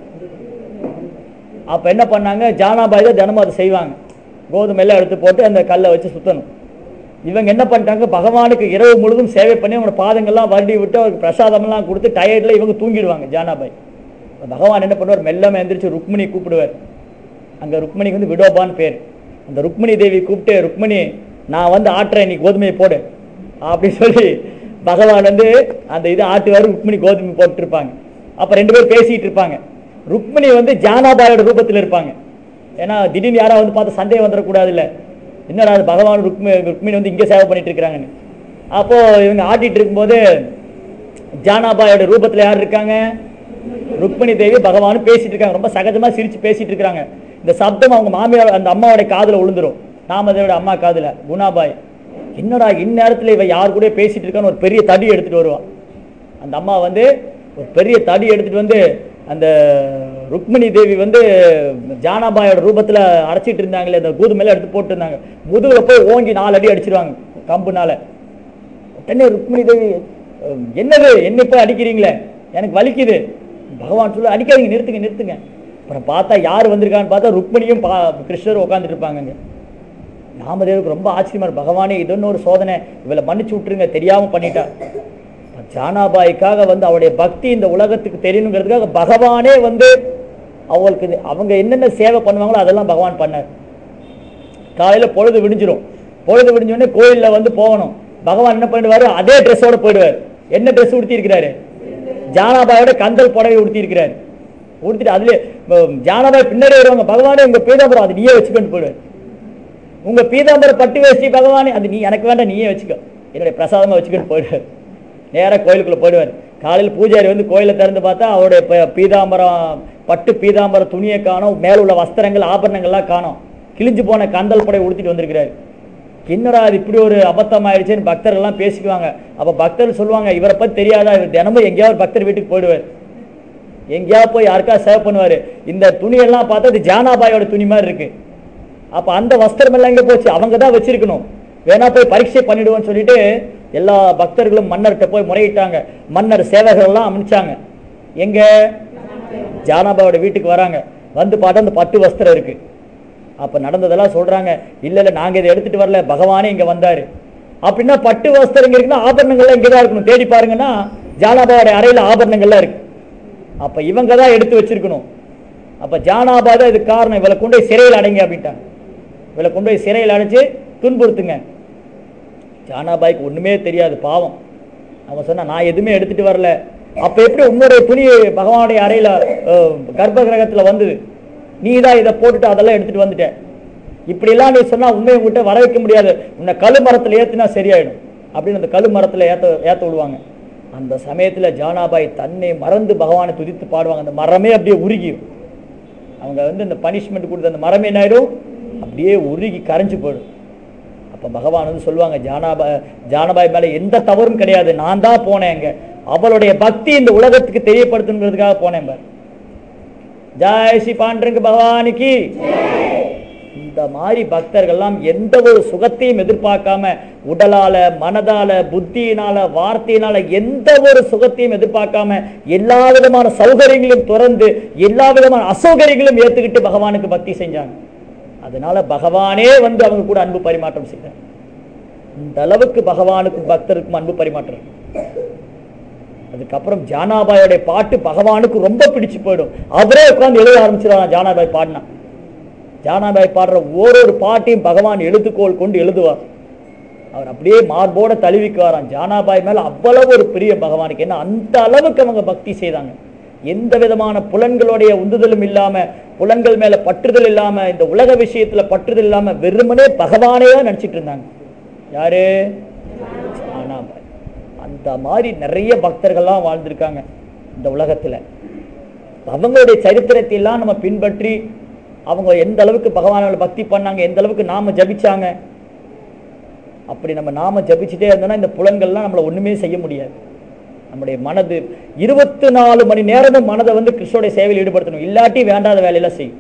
அப்போ என்ன பண்ணாங்க, ஜானாபாய் தான் தினமும் அதை செய்வாங்க. கோதுமையெல்லாம் எடுத்து போட்டு அந்த கல்லை வச்சு சுற்றணும். இவங்க என்ன பண்ணிட்டாங்க, பகவானுக்கு இரவு முழுதும் சேவை பண்ணி அவங்களோட பாதங்கள்லாம் வருடி விட்டு அவருக்கு பிரசாதமெல்லாம் கொடுத்து டயர்டில் இவங்க தூங்கிடுவாங்க. ஜானாபாய் பகவான் என்ன பண்ணுவார், மெல்லமே எந்திரிச்சு ருக்மிணி கூப்பிடுவார். அங்கே ருக்மிணிக்கு வந்து விடோபான்னு பேர். அந்த ருக்மிணி தேவி கூப்பிட்டு, ருக்மிணி நான் வந்து ஆட்டுறேன், நீ கோதுமையை போடு அப்படின்னு சொல்லி பகவான் வந்து அந்த இது ஆட்டுவார். ருக்மிணி கோதுமை போட்டுருப்பாங்க. அப்போ ரெண்டு பேரும் பேசிகிட்டு இருப்பாங்க. ருக்மிணி வந்து ஜானாபாயோட ரூபத்தில் இருப்பாங்க. ஏன்னா திடீர்னு யாராவது வந்து பார்த்து சந்தேகம் வந்துடக்கூடாது, இல்லை என்னடா பகவான் ருக்மி ருக்மிணி வந்து இங்கே சேவை பண்ணிட்டு இருக்கிறாங்கன்னு. அப்போது இவங்க ஆட்டிகிட்டு இருக்கும்போது ஜானாபாயோட ரூபத்துல யார் இருக்காங்க? ருக்மிணி தேவி பகவான் பேசிட்டு இருக்காங்க. ரொம்ப சகஜமா சிரிச்சு பேசிட்டு இருக்காங்க. இந்த சப்தம் அவங்க மாமியார் அந்த அம்மாவோட காதுல விழுந்துரும். நாமதேவோட அம்மா காதுல. குணாபாய் என்னடா இந்நேரத்துல இவ யார் கூட பேசிட்டு இருக்கான்னு ஒரு பெரிய தடி எடுத்துட்டு வருவா. அந்த அம்மா வந்து ஒரு பெரிய தடி எடுத்துட்டு வந்து அந்த ருக்மிணி தேவி வந்து ஜானாபாயோட ரூபத்துல அரைச்சிட்டு இருந்தாங்களே அந்த கோதுமையில எடுத்து போட்டு இருந்தாங்க. முதுகுல போய் ஓங்கி நாலு அடி அடிச்சிருவாங்க கம்புனால. உடனே ருக்மிணி தேவி என்னது என்ன போய் அடிக்கிறீங்களே, எனக்கு வலிக்குது. பகவான் சொல்ல அடிக்காதீங்க, நிறுத்துங்க நிறுத்துங்க. அப்புறம் பார்த்தா யார் வந்திருக்கான்னு பார்த்தா ருக்மிணியும் கிருஷ்ணரும் உட்காந்துட்டு இருப்பாங்க. நாமதேவுக்கு ரொம்ப ஆச்சரியமா இருக்கு. பகவானே இது ஒரு சோதனை, இவளை மன்னிச்சு விட்டுருங்க, தெரியாம பண்ணிட்டா. ஜானாபாய்க்காக வந்து அவருடைய பக்தி இந்த உலகத்துக்கு தெரியணுங்கிறதுக்காக பகவானே வந்து அவங்களுக்கு அவங்க என்னென்ன சேவை பண்ணுவாங்களோ அதெல்லாம் பகவான் பண்ணார். காலையில பொழுது விடிஞ்சிரும். பொழுது விடிஞ்சோடனே கோயில்ல வந்து போகணும். பகவான் என்ன பண்ணிடுவாரு, அதே ட்ரெஸ்ஸோட போயிடுவார். என்ன ட்ரெஸ் உடுத்தி இருக்கிறாரு? ஜானாபாயோட கந்தல் புடவை உடுத்தி இருக்கிறாரு. உடுத்திட்டு அதுல ஜானாபாய் பின்னாடி வருவாங்க. பகவானே உங்க பீதாம்பரம் அது நீயே வச்சுக்கொண்டு போயிடுவார். உங்க பீதாம்பரம் பட்டு வேஷ்டி பகவானே அது நீ எனக்கு வேண்டாம், நீயே வச்சுக்கோ, என்னுடைய பிரசாதமா வச்சுக்கிட்டு போயிடுவார். நேராக கோயிலுக்குள்ள போயிடுவார். காலையில் பூஜாரி வந்து கோயிலை திறந்து பார்த்தா அவருடைய பீதாம்பரம் பட்டு பீதாம்பரம் துணியை காணும், மேல உள்ள வஸ்திரங்கள் ஆபரணங்கள்லாம் காணும். கிழிஞ்சு போன கந்தல் படை உடுத்திட்டு வந்திருக்கிறார். என்னடா அது இப்படி ஒரு அபத்தம் ஆயிடுச்சுன்னு பக்தர்கள்லாம் பேசிக்குவாங்க. அப்போ பக்தர்கள் சொல்லுவாங்க, இவரை பற்றி தெரியாதா, இவர் தினமும் எங்கேயாவது பக்தர் வீட்டுக்கு போயிடுவார், எங்கேயாவது போய் யாருக்காவது சேவ் பண்ணுவார். இந்த துணியெல்லாம் பார்த்தா அது ஜானாபாயோட துணி மாதிரி இருக்கு. அப்போ அந்த வஸ்திரம் எல்லாம் எங்கே போச்சு, அவங்க தான் வச்சிருக்கணும், வேணா போய் பரீட்சை பண்ணிடுவோன்னு சொல்லிட்டு எல்லா பக்தர்களும் மன்னர்கிட்ட போய் முறையிட்டாங்க. மன்னர் சேவகர்கள் எல்லாம் அமைச்சாங்க. எங்க ஜானாபாயோட வீட்டுக்கு வராங்க. வந்து பார்த்தா அந்த பட்டு வஸ்திரம் இருக்கு. அப்ப நடந்ததெல்லாம் சொல்றாங்க. இல்ல இல்ல நாங்க இதை எடுத்துட்டு வரல, பகவானே இங்க வந்தாரு. அப்படின்னா பட்டு வஸ்திரம் இங்க இருக்குன்னா ஆபரணங்கள்லாம் இங்கதான் இருக்கணும். தேடி பாருங்கன்னா ஜானாபாவோட அறையில ஆபரணங்கள்லாம் இருக்கு. அப்ப இவங்க தான் எடுத்து வச்சிருக்கணும். அப்ப ஜானாபா தான் இதுக்கு காரணம். இவளை கொண்டு போய் சிறையில் அடைங்க அப்படின்ட்டாங்க. இவளை கொண்டு போய் சிறையில் அடைச்சு துன்புறுத்துங்க. ஜானாபாய்க்கு ஒண்ணுமே தெரியாது, பாவம். அவன் சொன்னா நான் எதுவுமே எடுத்துட்டு வரல. அப்ப எப்படி உன்னுடைய துணி பகவானுடைய அறையில கர்ப்ப கிரகத்துல வந்தது, நீ தான் இதை போட்டுட்டு அதெல்லாம் எடுத்துட்டு வந்துட்ட. இப்படி எல்லாம் நீ சொன்னா உண்மையை உங்ககிட்ட வர வைக்க முடியாது, உன்னை கழு மரத்துல ஏத்துனா சரியாயிடும் அப்படின்னு அந்த கழு மரத்துல ஏத்த ஏத்த விடுவாங்க. அந்த சமயத்துல ஜானாபாய் தன்னை மறந்து பகவானை துதித்து பாடுவாங்க. அந்த மரமே அப்படியே உருகி, அவங்க வந்து இந்த பனிஷ்மெண்ட் கொடுத்த அந்த மரமே என்ன ஆயிடும், அப்படியே உருகி கரைஞ்சு போயிடும். அப்ப பகவான் வந்து சொல்லுவாங்க, ஜானாபாய் ஜானாபாய் மேல எந்த தவறும் கிடையாது, நான் தான் போனேங்க, அவளுடைய பக்தி இந்த உலகத்துக்கு தெரியப்படுத்துங்கிறதுக்காக போனேன் பாரு. ஜெய் ஸ்ரீ பாண்டரங்க பகவானுக்கு. இந்த மாதிரி பக்தர்கள்லாம் எந்த ஒரு சுகத்தையும் எதிர்பார்க்காம, உடலால மனதால புத்தியினால வார்த்தையினால எந்த ஒரு சுகத்தையும் எதிர்பார்க்காம எல்லா விதமான சௌகரியங்களையும் துறந்து எல்லா விதமான அசௌகரியங்களும் ஏத்துக்கிட்டு பகவானுக்கு பக்தி செஞ்சாங்க. அதனால பகவானே வந்து அவங்க கூட அன்பு பரிமாற்றம் செய்தார். இந்த அளவுக்கு பகவானுக்கும் பக்தருக்கும் அன்பு பரிமாற்றம். அதுக்கப்புறம் ஜானாபாயோட பாட்டு பகவானுக்கு ரொம்ப பிடிச்சு போயிடும். அவரே உட்கார்ந்து எழுத ஆரம்பிச்சிருவாங்க. ஜானாபாய் பாடினா, ஜானாபாய் பாடுற ஓரொரு பாட்டையும் பகவான் எழுத்துக்கோள் கொண்டு எழுதுவார். அவர் அப்படியே மார்போட தழுவிக்குவாராம். ஜானாபாய் மேல அவ்வளவு ஒரு பிரிய பகவானுக்கு. ஏன்னா அந்த அளவுக்கு அவங்க பக்தி செய்தாங்க. எந்த விதமான புலன்களுடைய உந்துதலும் இல்லாம, புலன்கள் மேல பற்றுதல் இல்லாம, இந்த உலக விஷயத்துல பற்றுதல் இல்லாம வெறுமனே பகவானையா நினைச்சிட்டு இருந்தாங்க. யாரு? ஜானாபாய். அந்த மாதிரி நிறைய பக்தர்கள்லாம் வாழ்ந்திருக்காங்க இந்த உலகத்துல. அவங்களுடைய சரித்திரத்தை எல்லாம் நம்ம பின்பற்றி அவங்க எந்த அளவுக்கு பகவானோட பக்தி பண்ணாங்க, எந்த அளவுக்கு நாம ஜபிச்சாங்க, அப்படி நம்ம நாம ஜபிச்சுட்டே இருந்தோம்னா இந்த புலன்கள்லாம் நம்மளை ஒண்ணுமே செய்ய முடியாது. நம்முடைய மனது இருபத்தி நாலு மணி நேரமும் மனதை வந்து கிருஷ்ணனுடைய சேவையில் ஈடுபடுத்தணும். இல்லாட்டி வேண்டாத வேலையெல்லாம் செய்யும்.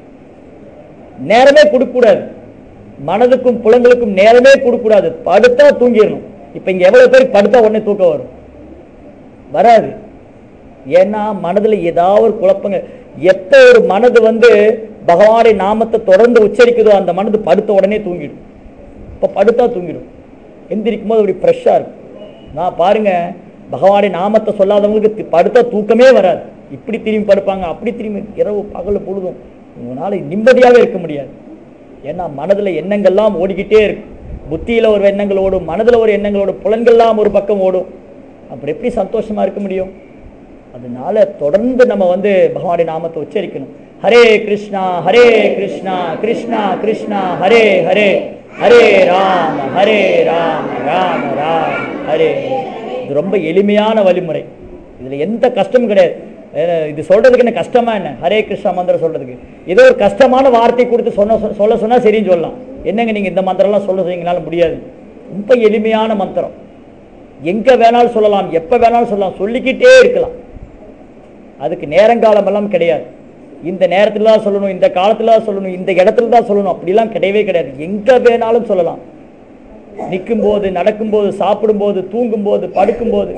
நேரமே கொடுக்க கூடாது, மனதுக்கும் புலன்களுக்கும் நேரமே கொடுக்க கூடாது. படுத்தா தூங்கிடணும். இப்ப இங்க எவ்வளவு பேருக்கு படுத்தா உடனே தூக்கம் வரும்? வராது. ஏன்னா மனதுல ஏதாவது ஒரு குழப்பங்க. எப்ப ஒரு மனது வந்து பகவானுடைய நாமத்தை தொடர்ந்து உச்சரிக்குதோ அந்த மனது படுத்த உடனே தூங்கிடும். இப்ப படுத்தா தூங்கிடும். எந்திரிக்கும் போது அப்படி ஃப்ரெஷ்ஷா இருக்கும். நான் பாருங்க, பகவானுடைய நாமத்தை சொல்லாதவங்களுக்கு படுத்தா தூக்கமே வராது. இப்படி திரும்பி படுப்பாங்க, அப்படி திரும்பி இரவு பகல் பொழுதும் உங்களால நிம்மதியாவே இருக்க முடியாது. ஏன்னா மனதுல எண்ணங்கள்லாம் ஓடிக்கிட்டே இருக்கு. புத்தியில ஒரு எண்ணங்கள் ஓடும், மனதுல ஒரு எண்ணங்களோட, புலன்கள்லாம் ஒரு பக்கம் ஓடும். அப்புறம் எப்படி சந்தோஷமா இருக்க முடியும்? அதனால தொடர்ந்து நம்ம வந்து பகவானுடைய நாமத்தை உச்சரிக்கணும். ஹரே கிருஷ்ணா ஹரே கிருஷ்ணா கிருஷ்ணா கிருஷ்ணா ஹரே ஹரே, ஹரே ராம ஹரே ராம ராம ராம ஹரே. இது ரொம்ப எளிமையான வழிமுறை. இதில் எந்த கஷ்டமும் கிடையாது. இது சொல்றதுக்கு என்ன கஷ்டமா என்ன? ஹரே கிருஷ்ணா மந்திரம் சொல்றதுக்கு ஏதோ ஒரு கஷ்டமான வார்த்தை கொடுத்து சொன்ன சொல்ல சொன்னா சரின்னு சொல்லலாம். என்னங்க நீங்க இந்த மந்திரம்லாம் சொல்ல சொன்னீங்கனால முடியாது. ரொம்ப எளிமையான மந்திரம், எங்க வேணாலும் சொல்லலாம், எப்ப வேணாலும் சொல்லலாம், சொல்லிக்கிட்டே இருக்கலாம். அதுக்கு நேரங்காலம் எல்லாம் கிடையாது. இந்த நேரத்துல தான் சொல்லணும், இந்த காலத்துல தான் சொல்லணும், இந்த இடத்துல தான் சொல்லணும், அப்படிலாம் கிடையவே கிடையாது. எங்க வேணாலும் சொல்லலாம். நிற்கும் போது, நடக்கும் போது, சாப்பிடும் போது, தூங்கும் போது, படுக்கும் போது,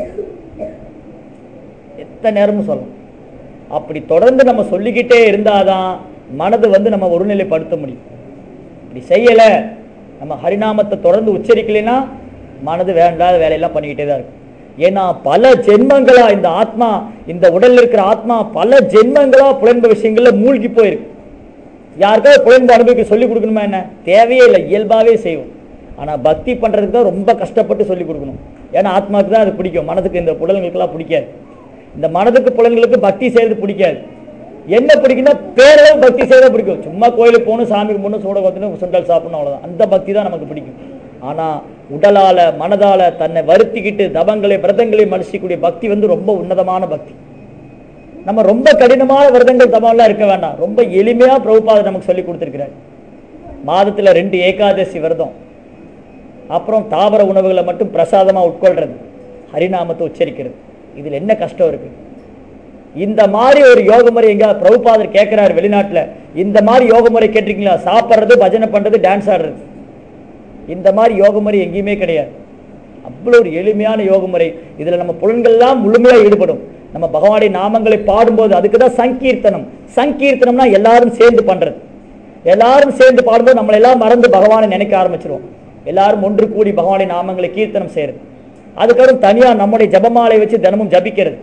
எத்தனை நேரமும் சொல்லலாம். அப்படி தொடர்ந்து நம்ம சொல்லிக்கிட்டே இருந்தாதான் மனது வந்து நம்ம ஒருநிலைப்படுத்த முடியும். இப்படி செய்யல, நம்ம ஹரிநாமத்தை தொடர்ந்து உச்சரிக்கலைன்னா மனது வேண்டாத வேலையெல்லாம் பண்ணிக்கிட்டே தான் இருக்கும். ஏன்னா பல ஜென்மங்களா இந்த ஆத்மா, இந்த உடல்ல இருக்கிற ஆத்மா பல ஜென்மங்களா புலன்ப விஷயங்கள்ல மூழ்கி போயிருக்கு. யாருக்காவது புலன்பு அனுபவிக்க சொல்லிக் கொடுக்கணுமா என்ன? தேவையே இல்லை, இயல்பாவே செய்வோம். ஆனா பக்தி பண்றதுக்கு தான் ரொம்ப கஷ்டப்பட்டு சொல்லிக் கொடுக்கணும். ஏன்னா ஆத்மாவுக்கு தான் அது பிடிக்கும், மனதுக்கு இந்த புலன்களுக்கெல்லாம் பிடிக்காது. இந்த மனதுக்கு புலன்களுக்கு பக்தி செய்யறது பிடிக்காது. என்ன பிடிக்குன்னா பேரளவு பக்தி செய்யறத பிடிக்கும். சும்மா கோயிலுக்கு போகணும், சாமிக்கு போகணும், சூட கொத்தணும், சுண்டல் சாப்பிடணும், அவ்வளவுதான். அந்த பக்தி தான் நமக்கு பிடிக்கும். ஆனா உடலால மனதால தன்னை வருத்திக்கிட்டு தபங்களை விரதங்களை மனுஷிக்கூடிய பக்தி வந்து ரொம்ப உன்னதமான பக்தி. நம்ம ரொம்ப கடினமான விரதங்கள் தபம்லாம் இருக்க வேண்டாம். ரொம்ப எளிமையா பிரபுபாதர் நமக்கு சொல்லி கொடுத்திருக்கிறார். மாதத்துல ரெண்டு ஏகாதசி விரதம், அப்புறம் தாவர உணவுகளை மட்டும் பிரசாதமா உட்கொள்றது, ஹரிநாமத்தை உச்சரிக்கிறது. இதுல என்ன கஷ்டம் இருக்கு? இந்த மாதிரி ஒரு யோக முறை எங்க பிரபுபாதர் கேட்கிறாரு வெளிநாட்டுல, இந்த மாதிரி யோக முறை கேட்டிருக்கீங்களா? சாப்பிட்றது, பஜனை பண்றது, டான்ஸ் ஆடுறது, இந்த மாதிரி யோக முறை எங்கேயுமே கிடையாது. அவ்வளோ ஒரு எளிமையான யோக முறை. இதுல நம்ம புலன்கள்லாம் முழுமையா ஈடுபடும். நம்ம பகவானுடைய நாமங்களை பாடும்போது அதுக்கு தான் சங்கீர்த்தனம். சங்கீர்த்தனம்னா எல்லாரும் சேர்ந்து பண்றது. எல்லாரும் சேர்ந்து பாடும்போது நம்மளை எல்லாம் மறந்து பகவானை நினைக்க ஆரம்பிச்சிருவோம். எல்லாரும் ஒன்று கூடி பகவானுடைய நாமங்களை கீர்த்தனம் செய்யறது. அதுக்கப்புறம் தனியா நம்முடைய ஜபமாலை வச்சு தினமும் ஜபிக்கிறது.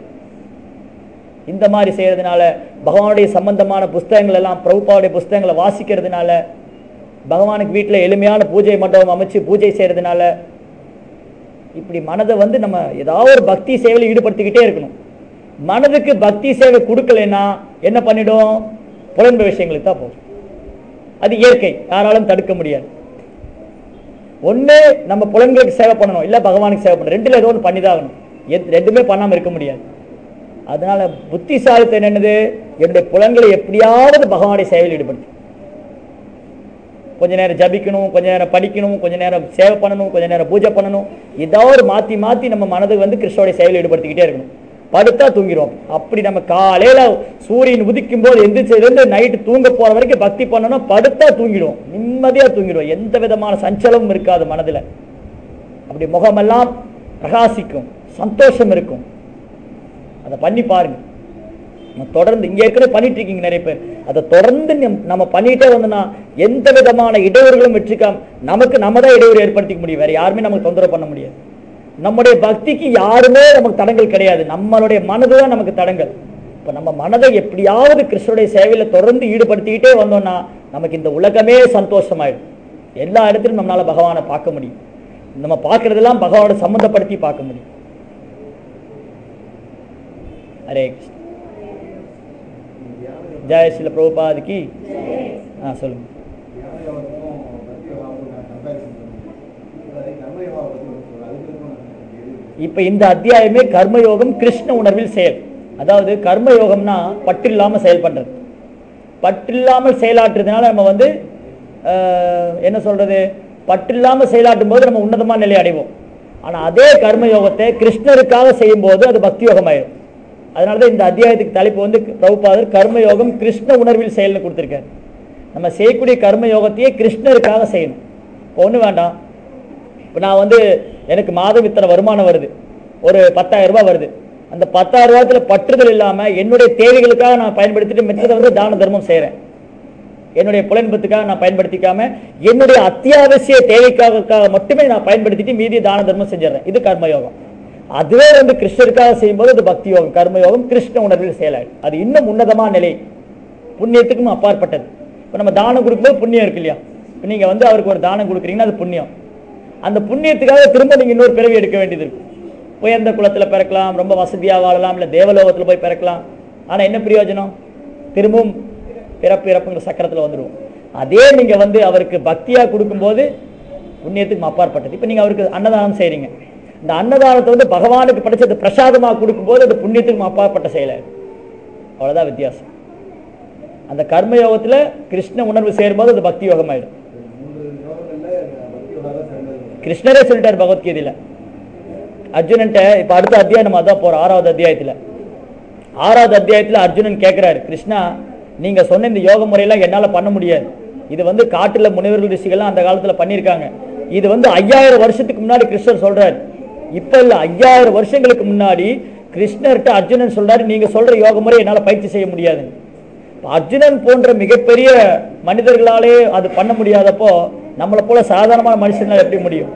இந்த மாதிரி செய்யறதுனால, பகவானுடைய சம்பந்தமான புஸ்தகங்கள் எல்லாம் பிரபுபாவுடைய புஸ்தகங்களை வாசிக்கிறதுனால, பகவானுக்கு வீட்டில் எளிமையான பூஜை மண்டபம் அமைச்சு பூஜை செய்யறதுனால, இப்படி மனதை வந்து நம்ம ஏதாவது ஒரு பக்தி சேவையில் ஈடுபடுத்திக்கிட்டே இருக்கணும். மனதுக்கு பக்தி சேவை கொடுக்கலைன்னா என்ன பண்ணிடும்? புலன்ப விஷயங்களுக்கு தான் போகும். அது இயற்கை, யாராலும் தடுக்க முடியாது. ஒண்ணு நம்ம புலன்களுக்கு சேவை பண்ணணும், இல்ல பகவானுக்கு சேவை பண்ணணும். ரெண்டுல ஏதோ ஒன்று பண்ணிதாகணும். ரெண்டுமே பண்ணாம இருக்க முடியாது. அதனால புத்திசாலித்தம் என்னது? என்னுடைய புலன்களை எப்படியாவது பகவானுடைய சேவையில் ஈடுபடுத்து. கொஞ்ச நேரம் ஜபிக்கணும், கொஞ்ச நேரம் படிக்கணும், கொஞ்ச நேரம் சேவை பண்ணணும், கொஞ்ச நேரம் பூஜை பண்ணணும். ஏதாவது மாத்தி மாத்தி நம்ம மனதுக்கு வந்து கிருஷ்ணனுடைய சேவையில் ஈடுபடுத்திக்கிட்டே இருக்கணும். படுத்தா தூங்கிடுவோம். அப்படி நம்ம காலையில சூரியன் உதிக்கும் போது எந்திரிச்சிருந்து நைட்டு தூங்க போற வரைக்கும் பக்தி பண்ணணும். படுத்தா தூங்கிடுவோம், நிம்மதியா தூங்கிடுவோம். எந்த விதமான சஞ்சலமும் இருக்காது மனதுல. அப்படி முகமெல்லாம் பிரகாசிக்கும், சந்தோஷம் இருக்கும். அதை பண்ணி பாருங்க. தொடர்ந்து இங்க ஏற்கனவே பண்ணிட்டு இருக்கீங்க நிறைய பேர். அதை தொடர்ந்து நம்ம பண்ணிட்டே வந்தோம்னா எந்த விதமான இடையூறுகளும் வெற்றிக்காம நமக்கு நம்ம தான் இடையூறு ஏற்படுத்திக்க முடியும். வேற யாருமே நமக்கு தொந்தரவு பண்ண முடியாது. நம்முடைய பக்திக்கு யாருமே நமக்கு தடங்கள் கிடையாது. நம்மளுடைய மனதுதான் நமக்கு தடங்கள். இப்ப நம்ம மனதை எப்படியாவது கிருஷ்ணனுடைய சேவையில தொடர்ந்து ஈடுபடுத்திக்கிட்டே வந்தோம்னா நமக்கு இந்த உலகமே சந்தோஷமாயிடும். எல்லா இடத்திலும் நம்மளால பகவானை பார்க்க முடியும். நம்ம பார்க்கறதெல்லாம் பகவானோட சம்பந்தப்படுத்தி பார்க்க முடியும். ஹரே கிருஷ்ணா. ஜெய் ஸ்ரீல பிரபுபாத் கி. ஆ சொல்லுங்க. இப்ப இந்த அத்தியாயமே கர்மயோகம் கிருஷ்ண உணர்வில் செயல். அதாவது கர்மயோகம்னா பற்றில்லாம செயல் பண்றது. பற்றில்லாமல் செயலாற்றுறதுனால நம்ம வந்து என்ன சொல்றது, பற்றில்லாம செயலாற்றும் போது நம்ம உன்னதமான நிலை அடைவோம். ஆனா அதே கர்மயோகத்தை கிருஷ்ணருக்காக செய்யும் போது அது பக்தி யோகம் ஆயிடும். அதனாலதான் இந்த அத்தியாயத்துக்கு தலைப்பு வந்து பிரபுபாதர் கர்மயோகம் கிருஷ்ண உணர்வில் செயல்னு கொடுத்திருக்காரு. நம்ம செய்யக்கூடிய கர்மயோகத்தையே கிருஷ்ணருக்காக செய்யணும். இப்போ ஒண்ணு வேண்டாம், இப்போ நான் வந்து எனக்கு மாதம் இத்தனை வருமானம் வருது, ஒரு பத்தாயிரம் ரூபாய் வருது. அந்த பத்தாயிரம் ரூபாய்த்துல பற்றுதல் இல்லாம என்னுடைய தேவைகளுக்காக நான் பயன்படுத்திட்டு மிச்சத்தை வந்து தான தர்மம் செய்யறேன். என்னுடைய புலன்பத்துக்காக நான் பயன்படுத்திக்காம என்னுடைய அத்தியாவசிய தேவைக்காக மட்டுமே நான் பயன்படுத்திட்டு மீதி தான தர்மம் செஞ்சிடறேன். இது கர்மயோகம். அதுவே வந்து கிருஷ்ணருக்காக செய்யும்போது அது பக்தி யோகம். கர்மயோகம் கிருஷ்ண உணர்வில் செயலாயிடும். அது இன்னும் உன்னதமான நிலை, புண்ணியத்துக்கும் அப்பாற்பட்டது. இப்போ நம்ம தானம் கொடுக்கும்போது புண்ணியம் இருக்கு இல்லையா? இப்போ நீங்க வந்து அவருக்கு ஒரு தானம் கொடுக்குறீங்கன்னா அது புண்ணியம். அந்த புண்ணியத்துக்காக திரும்ப நீங்க இன்னொரு பிறவி எடுக்க வேண்டியது இருக்கும். உயர்ந்த குலத்துல பிறக்கலாம், ரொம்ப வசதியா வாழலாம், இல்ல தேவலோகத்துல போய் பிறக்கலாம். ஆனா என்ன பிரயோஜனம்? திரும்பவும் பிறப்பு இறப்புங்கிற சக்கரத்துல வந்துடுவோம். அதே நீங்க வந்து அவருக்கு பக்தியா கொடுக்கும்போது புண்ணியத்துக்கு அப்பாற்பட்டது. இப்ப நீங்க அவருக்கு அன்னதானம் செய்றீங்க, இந்த அன்னதானத்தை வந்து பகவானுக்கு படைச்சது பிரசாதமாக கொடுக்கும்போது அது புண்ணியத்துக்கு அப்பாற்பட்ட செயலை. அவ்வளோதான் வித்தியாசம். அந்த கர்மயோகத்தில் கிருஷ்ண உணர்வு சேரும்போது அது பக்தி யோகம் ஆயிடும். கிருஷ்ணரே சொல்லிட்டார் பகவத்கீதையில் அர்ஜுனன்ட்ட. இப்போ அடுத்த அத்தியாயம் நம்ம அதான் போகிறோம், ஆறாவது அத்தியாயத்தில். ஆறாவது அத்தியாயத்தில் அர்ஜுனன் கேட்குறாரு, கிருஷ்ணா நீங்கள் சொன்ன இந்த யோக முறையெல்லாம் என்னால் பண்ண முடியாது. இது வந்து காட்டில் முனிவர்கள் ரிஷிகள்லாம் அந்த காலத்தில் பண்ணியிருக்காங்க. இது வந்து ஐயாயிரம் வருஷத்துக்கு முன்னாடி கிருஷ்ணர் சொல்கிறார். இப்போ இல்லை, ஐயாயிரம் வருஷங்களுக்கு முன்னாடி கிருஷ்ணர்கிட்ட அர்ஜுனன் சொல்கிறாரு, நீங்கள் சொல்கிற யோக முறை என்னால் பயிற்சி செய்ய முடியாது. அர்ஜுனன் போன்ற மிகப்பெரிய மனிதர்களாலே அது பண்ண முடியாதப்போ நம்மளை போல சாதாரணமான மனுஷனால் எப்படி முடியும்?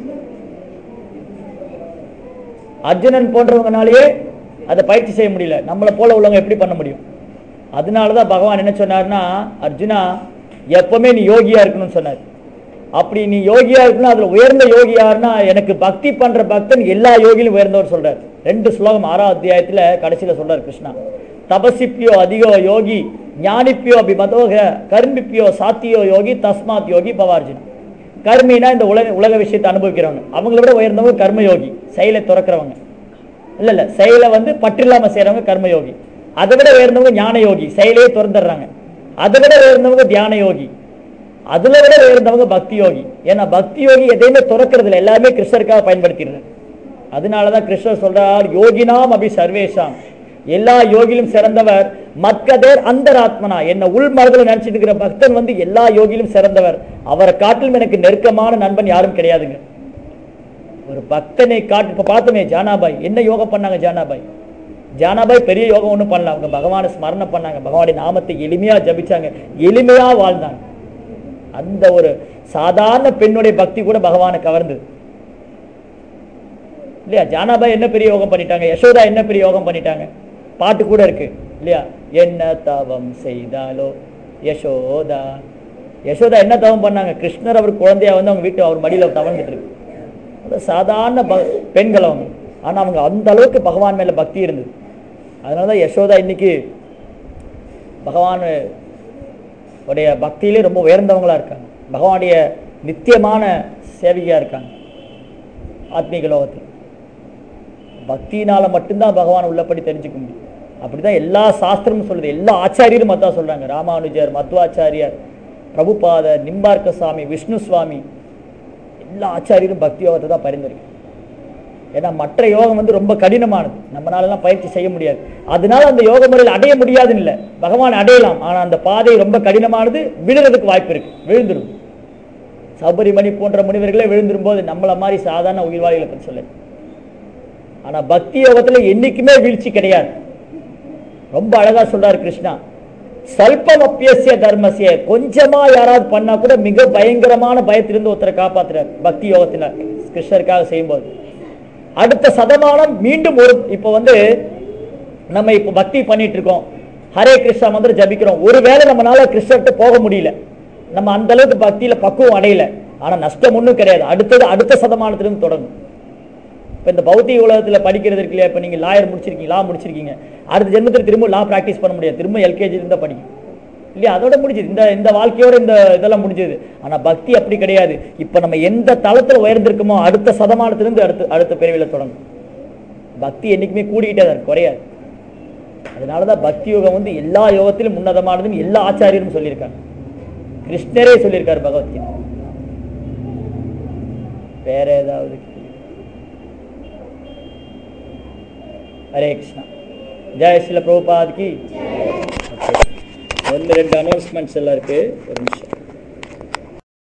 அர்ஜுனன் போன்றவங்கனாலேயே அதை பயிற்சி செய்ய முடியல, நம்மளை போல உள்ளவங்க எப்படி பண்ண முடியும்? அதனால தான் பகவான் என்ன சொன்னார்னா, அர்ஜுனா எப்பவுமே நீ யோகியா இருக்கணும்னு சொன்னார். அப்படி நீ யோகியா இருக்கணும், அதுல உயர்ந்த யோகி யாருன்னா எனக்கு பக்தி பண்ற பக்தன் எல்லா யோகியிலும் உயர்ந்தவர் சொல்றாரு. ரெண்டு ஸ்லோகம் ஆறாம் அத்தியாயத்துல கடைசியில சொல்றாரு கிருஷ்ணா. தபசிப்பியோ அதிகோ யோகி ஞானிப்பியோ அபிமதோக கர்மிப்பியோ சாத்தியோ யோகி தஸ்மாத் யோகி பவார்ஜுனா. கர்மினா இந்த உலக உலக விஷயத்தை அனுபவிக்கிறவங்க, அவங்கள விட உயர்ந்தவங்க கர்மயோகி, செயலை துறக்கிறவங்க. இல்ல இல்ல செயலை வந்து பற்றில்லாம செய்யறவங்க கர்மயோகி. அதை விட உயர்ந்தவங்க ஞான யோகி, செயலையே திறந்துடுறாங்க. அதை விட உயர்ந்தவங்க தியான யோகி, அதுல விட உயர்ந்தவங்க பக்தி யோகி. ஏன்னா பக்தி யோகி எதையுமே துறக்கிறது இல்லை, எல்லாமே கிருஷ்ணருக்காக பயன்படுத்திடுறாரு. அதனாலதான் கிருஷ்ணர் சொல்றார், யோகினாம் அபி சர்வேஷாம், எல்லா யோகிலும் சிறந்தவர். மக்கதேர் அந்தராத்மனா, என்ன உள் மனதில் நினைச்சிட்டு இருக்கிற பக்தன் வந்து எல்லா யோகிலும் சிறந்தவர். அவரை காட்டிலும் எனக்கு நெருக்கமான நண்பன் யாரும் கிடையாதுங்க. ஒரு பக்தனை காட்டு இப்ப பார்த்தோமே ஜானாபாய் என்ன யோகம் பண்ணாங்க. ஜானாபாய் ஜானாபாய் பெரிய யோகம் ஒன்றும் பண்ணல, அவங்க பகவானை ஸ்மரணம் பண்ணாங்க, பகவானுடைய நாமத்தை எளிமையா ஜபிச்சாங்க, எளிமையா வாழ்ந்தாங்க. அந்த ஒரு சாதாரண பெண்ணுடைய பக்தி கூட பகவானை கவர்ந்தது இல்லையா? ஜானாபாய் என்ன பெரிய யோகம் பண்ணிட்டாங்க, யசோதா என்ன பெரிய யோகம் பண்ணிட்டாங்க, பாட்டு கூட இருக்கு இல்லையா? என்ன தவம் செய்தாலோ யசோதா. யசோதா என்ன தவம் பண்ணாங்க? கிருஷ்ணர் அவர் குழந்தையா வந்து அவங்க வீட்டு அவர் மடியில தவழ்ந்துட்டு இருக்கு. சாதாரண பெண்கள் அவங்க, ஆனா அவங்க அந்த அளவுக்கு பகவான் மேல பக்தி இருந்தது. அதனாலதான் யசோதா இன்னைக்கு பகவான் உடைய பக்தியிலே ரொம்ப உயர்ந்தவங்களா இருக்காங்க, பகவானுடைய நித்தியமான சேவையா இருக்காங்க ஆத்மீக லோகத்தில். பக்தியினால மட்டும்தான் பகவான் உள்ளபடி தெரிஞ்சுக்க முடியும். அப்படிதான் எல்லா சாஸ்திரமும் சொல்லுது, எல்லா ஆச்சாரியரும் அதான் சொல்றாங்க. ராமானுஜர், மத்வாச்சாரியார், பிரபுபாதர், நிம்பார்க்க சுவாமி, விஷ்ணு சுவாமி, எல்லா ஆச்சாரியரும் பக்தி யோகத்தை தான் பரிந்துரைக்கும். ஏன்னா மற்ற யோகம் வந்து ரொம்ப கடினமானது, நம்மளாலலாம் பயிற்சி செய்ய முடியாது. அதனால அந்த யோக முறையில் அடைய முடியாதுன்னு இல்லை, பகவான் அடையலாம், ஆனா அந்த பாதை ரொம்ப கடினமானது, விழுறதுக்கு வாய்ப்பு இருக்கு, விழுந்துடும். சபரிமணி போன்ற முனிவர்களே விழுந்துரும் போது நம்மள மாதிரி சாதாரண உயிர்வாளிகளை பற்றி சொல்ல. ஆனா பக்தி யோகத்துல என்னைக்குமே வீழ்ச்சி கிடையாது. ரொம்ப அழகா சொல்றாரு கிருஷ்ணா, சல்பம் அப்பியசிய தர்மசிய, கொஞ்சமா யாராவது பண்ணா கூட மிக பயங்கரமான பயத்திலிருந்து ஒருத்தரை காப்பாத்துறாரு பக்தி யோகத்தினர் கிருஷ்ணருக்காக செய்யும்போது. அடுத்த சதமானம் மீண்டும் ஒரு, இப்ப வந்து நம்ம இப்ப பக்தி பண்ணிட்டு இருக்கோம், ஹரே கிருஷ்ணா மந்திரம் ஜபிக்கிறோம், ஒருவேளை நம்மளால கிருஷ்ணர்கிட்ட போக முடியல, நம்ம அந்த அளவுக்கு பக்தியில பக்குவம் அடையல, ஆனா நஷ்டம் ஒன்றும் கிடையாது. அடுத்தது அடுத்த சதமானத்திலிருந்து தொடங்கும். இப்போ இந்த பௌத்திக உலகத்தில் படிக்கிறது இருக்கு இல்லையா, இப்போ நீங்கள் லாயர் முடிச்சிருக்கீங்க, லா முடிச்சிருக்கீங்க, அடுத்த ஜென்மத்தில் திரும்ப லா ப்ராக்டிஸ் பண்ண முடியாது, திரும்ப எல்கேஜிலிருந்து படிக்கும் இல்லையா, அதோட முடிஞ்சது, இந்த இந்த வாழ்க்கையோட இந்த இதெல்லாம் முடிஞ்சது. ஆனால் பக்தி அப்படி கிடையாது. இப்போ நம்ம எந்த தளத்தில் உயர்ந்திருக்கோமோ அடுத்த சதமானத்திலிருந்து அடுத்த அடுத்த பிரிவில் தொடங்கும். பக்தி என்றைக்குமே கூடிக்கிட்டே தான் இருக்கு, குறையாது. அதனால தான் பக்தி யோகம் வந்து எல்லா யோகத்திலும் உன்னதமானதுன்னு எல்லா ஆச்சாரியரும் சொல்லியிருக்காங்க, கிருஷ்ணரே சொல்லியிருக்காரு பகவத்கீதை. வேற ஏதாவது? ஹரே கிருஷ்ணா. ஜெய் ஸ்ரீல பிரபுபாத் கி. ஒன்று ரெண்டு அனௌன்ஸ்மெண்ட்ஸ் எல்லாம் இருக்கு, ஒரு நிமிஷம்.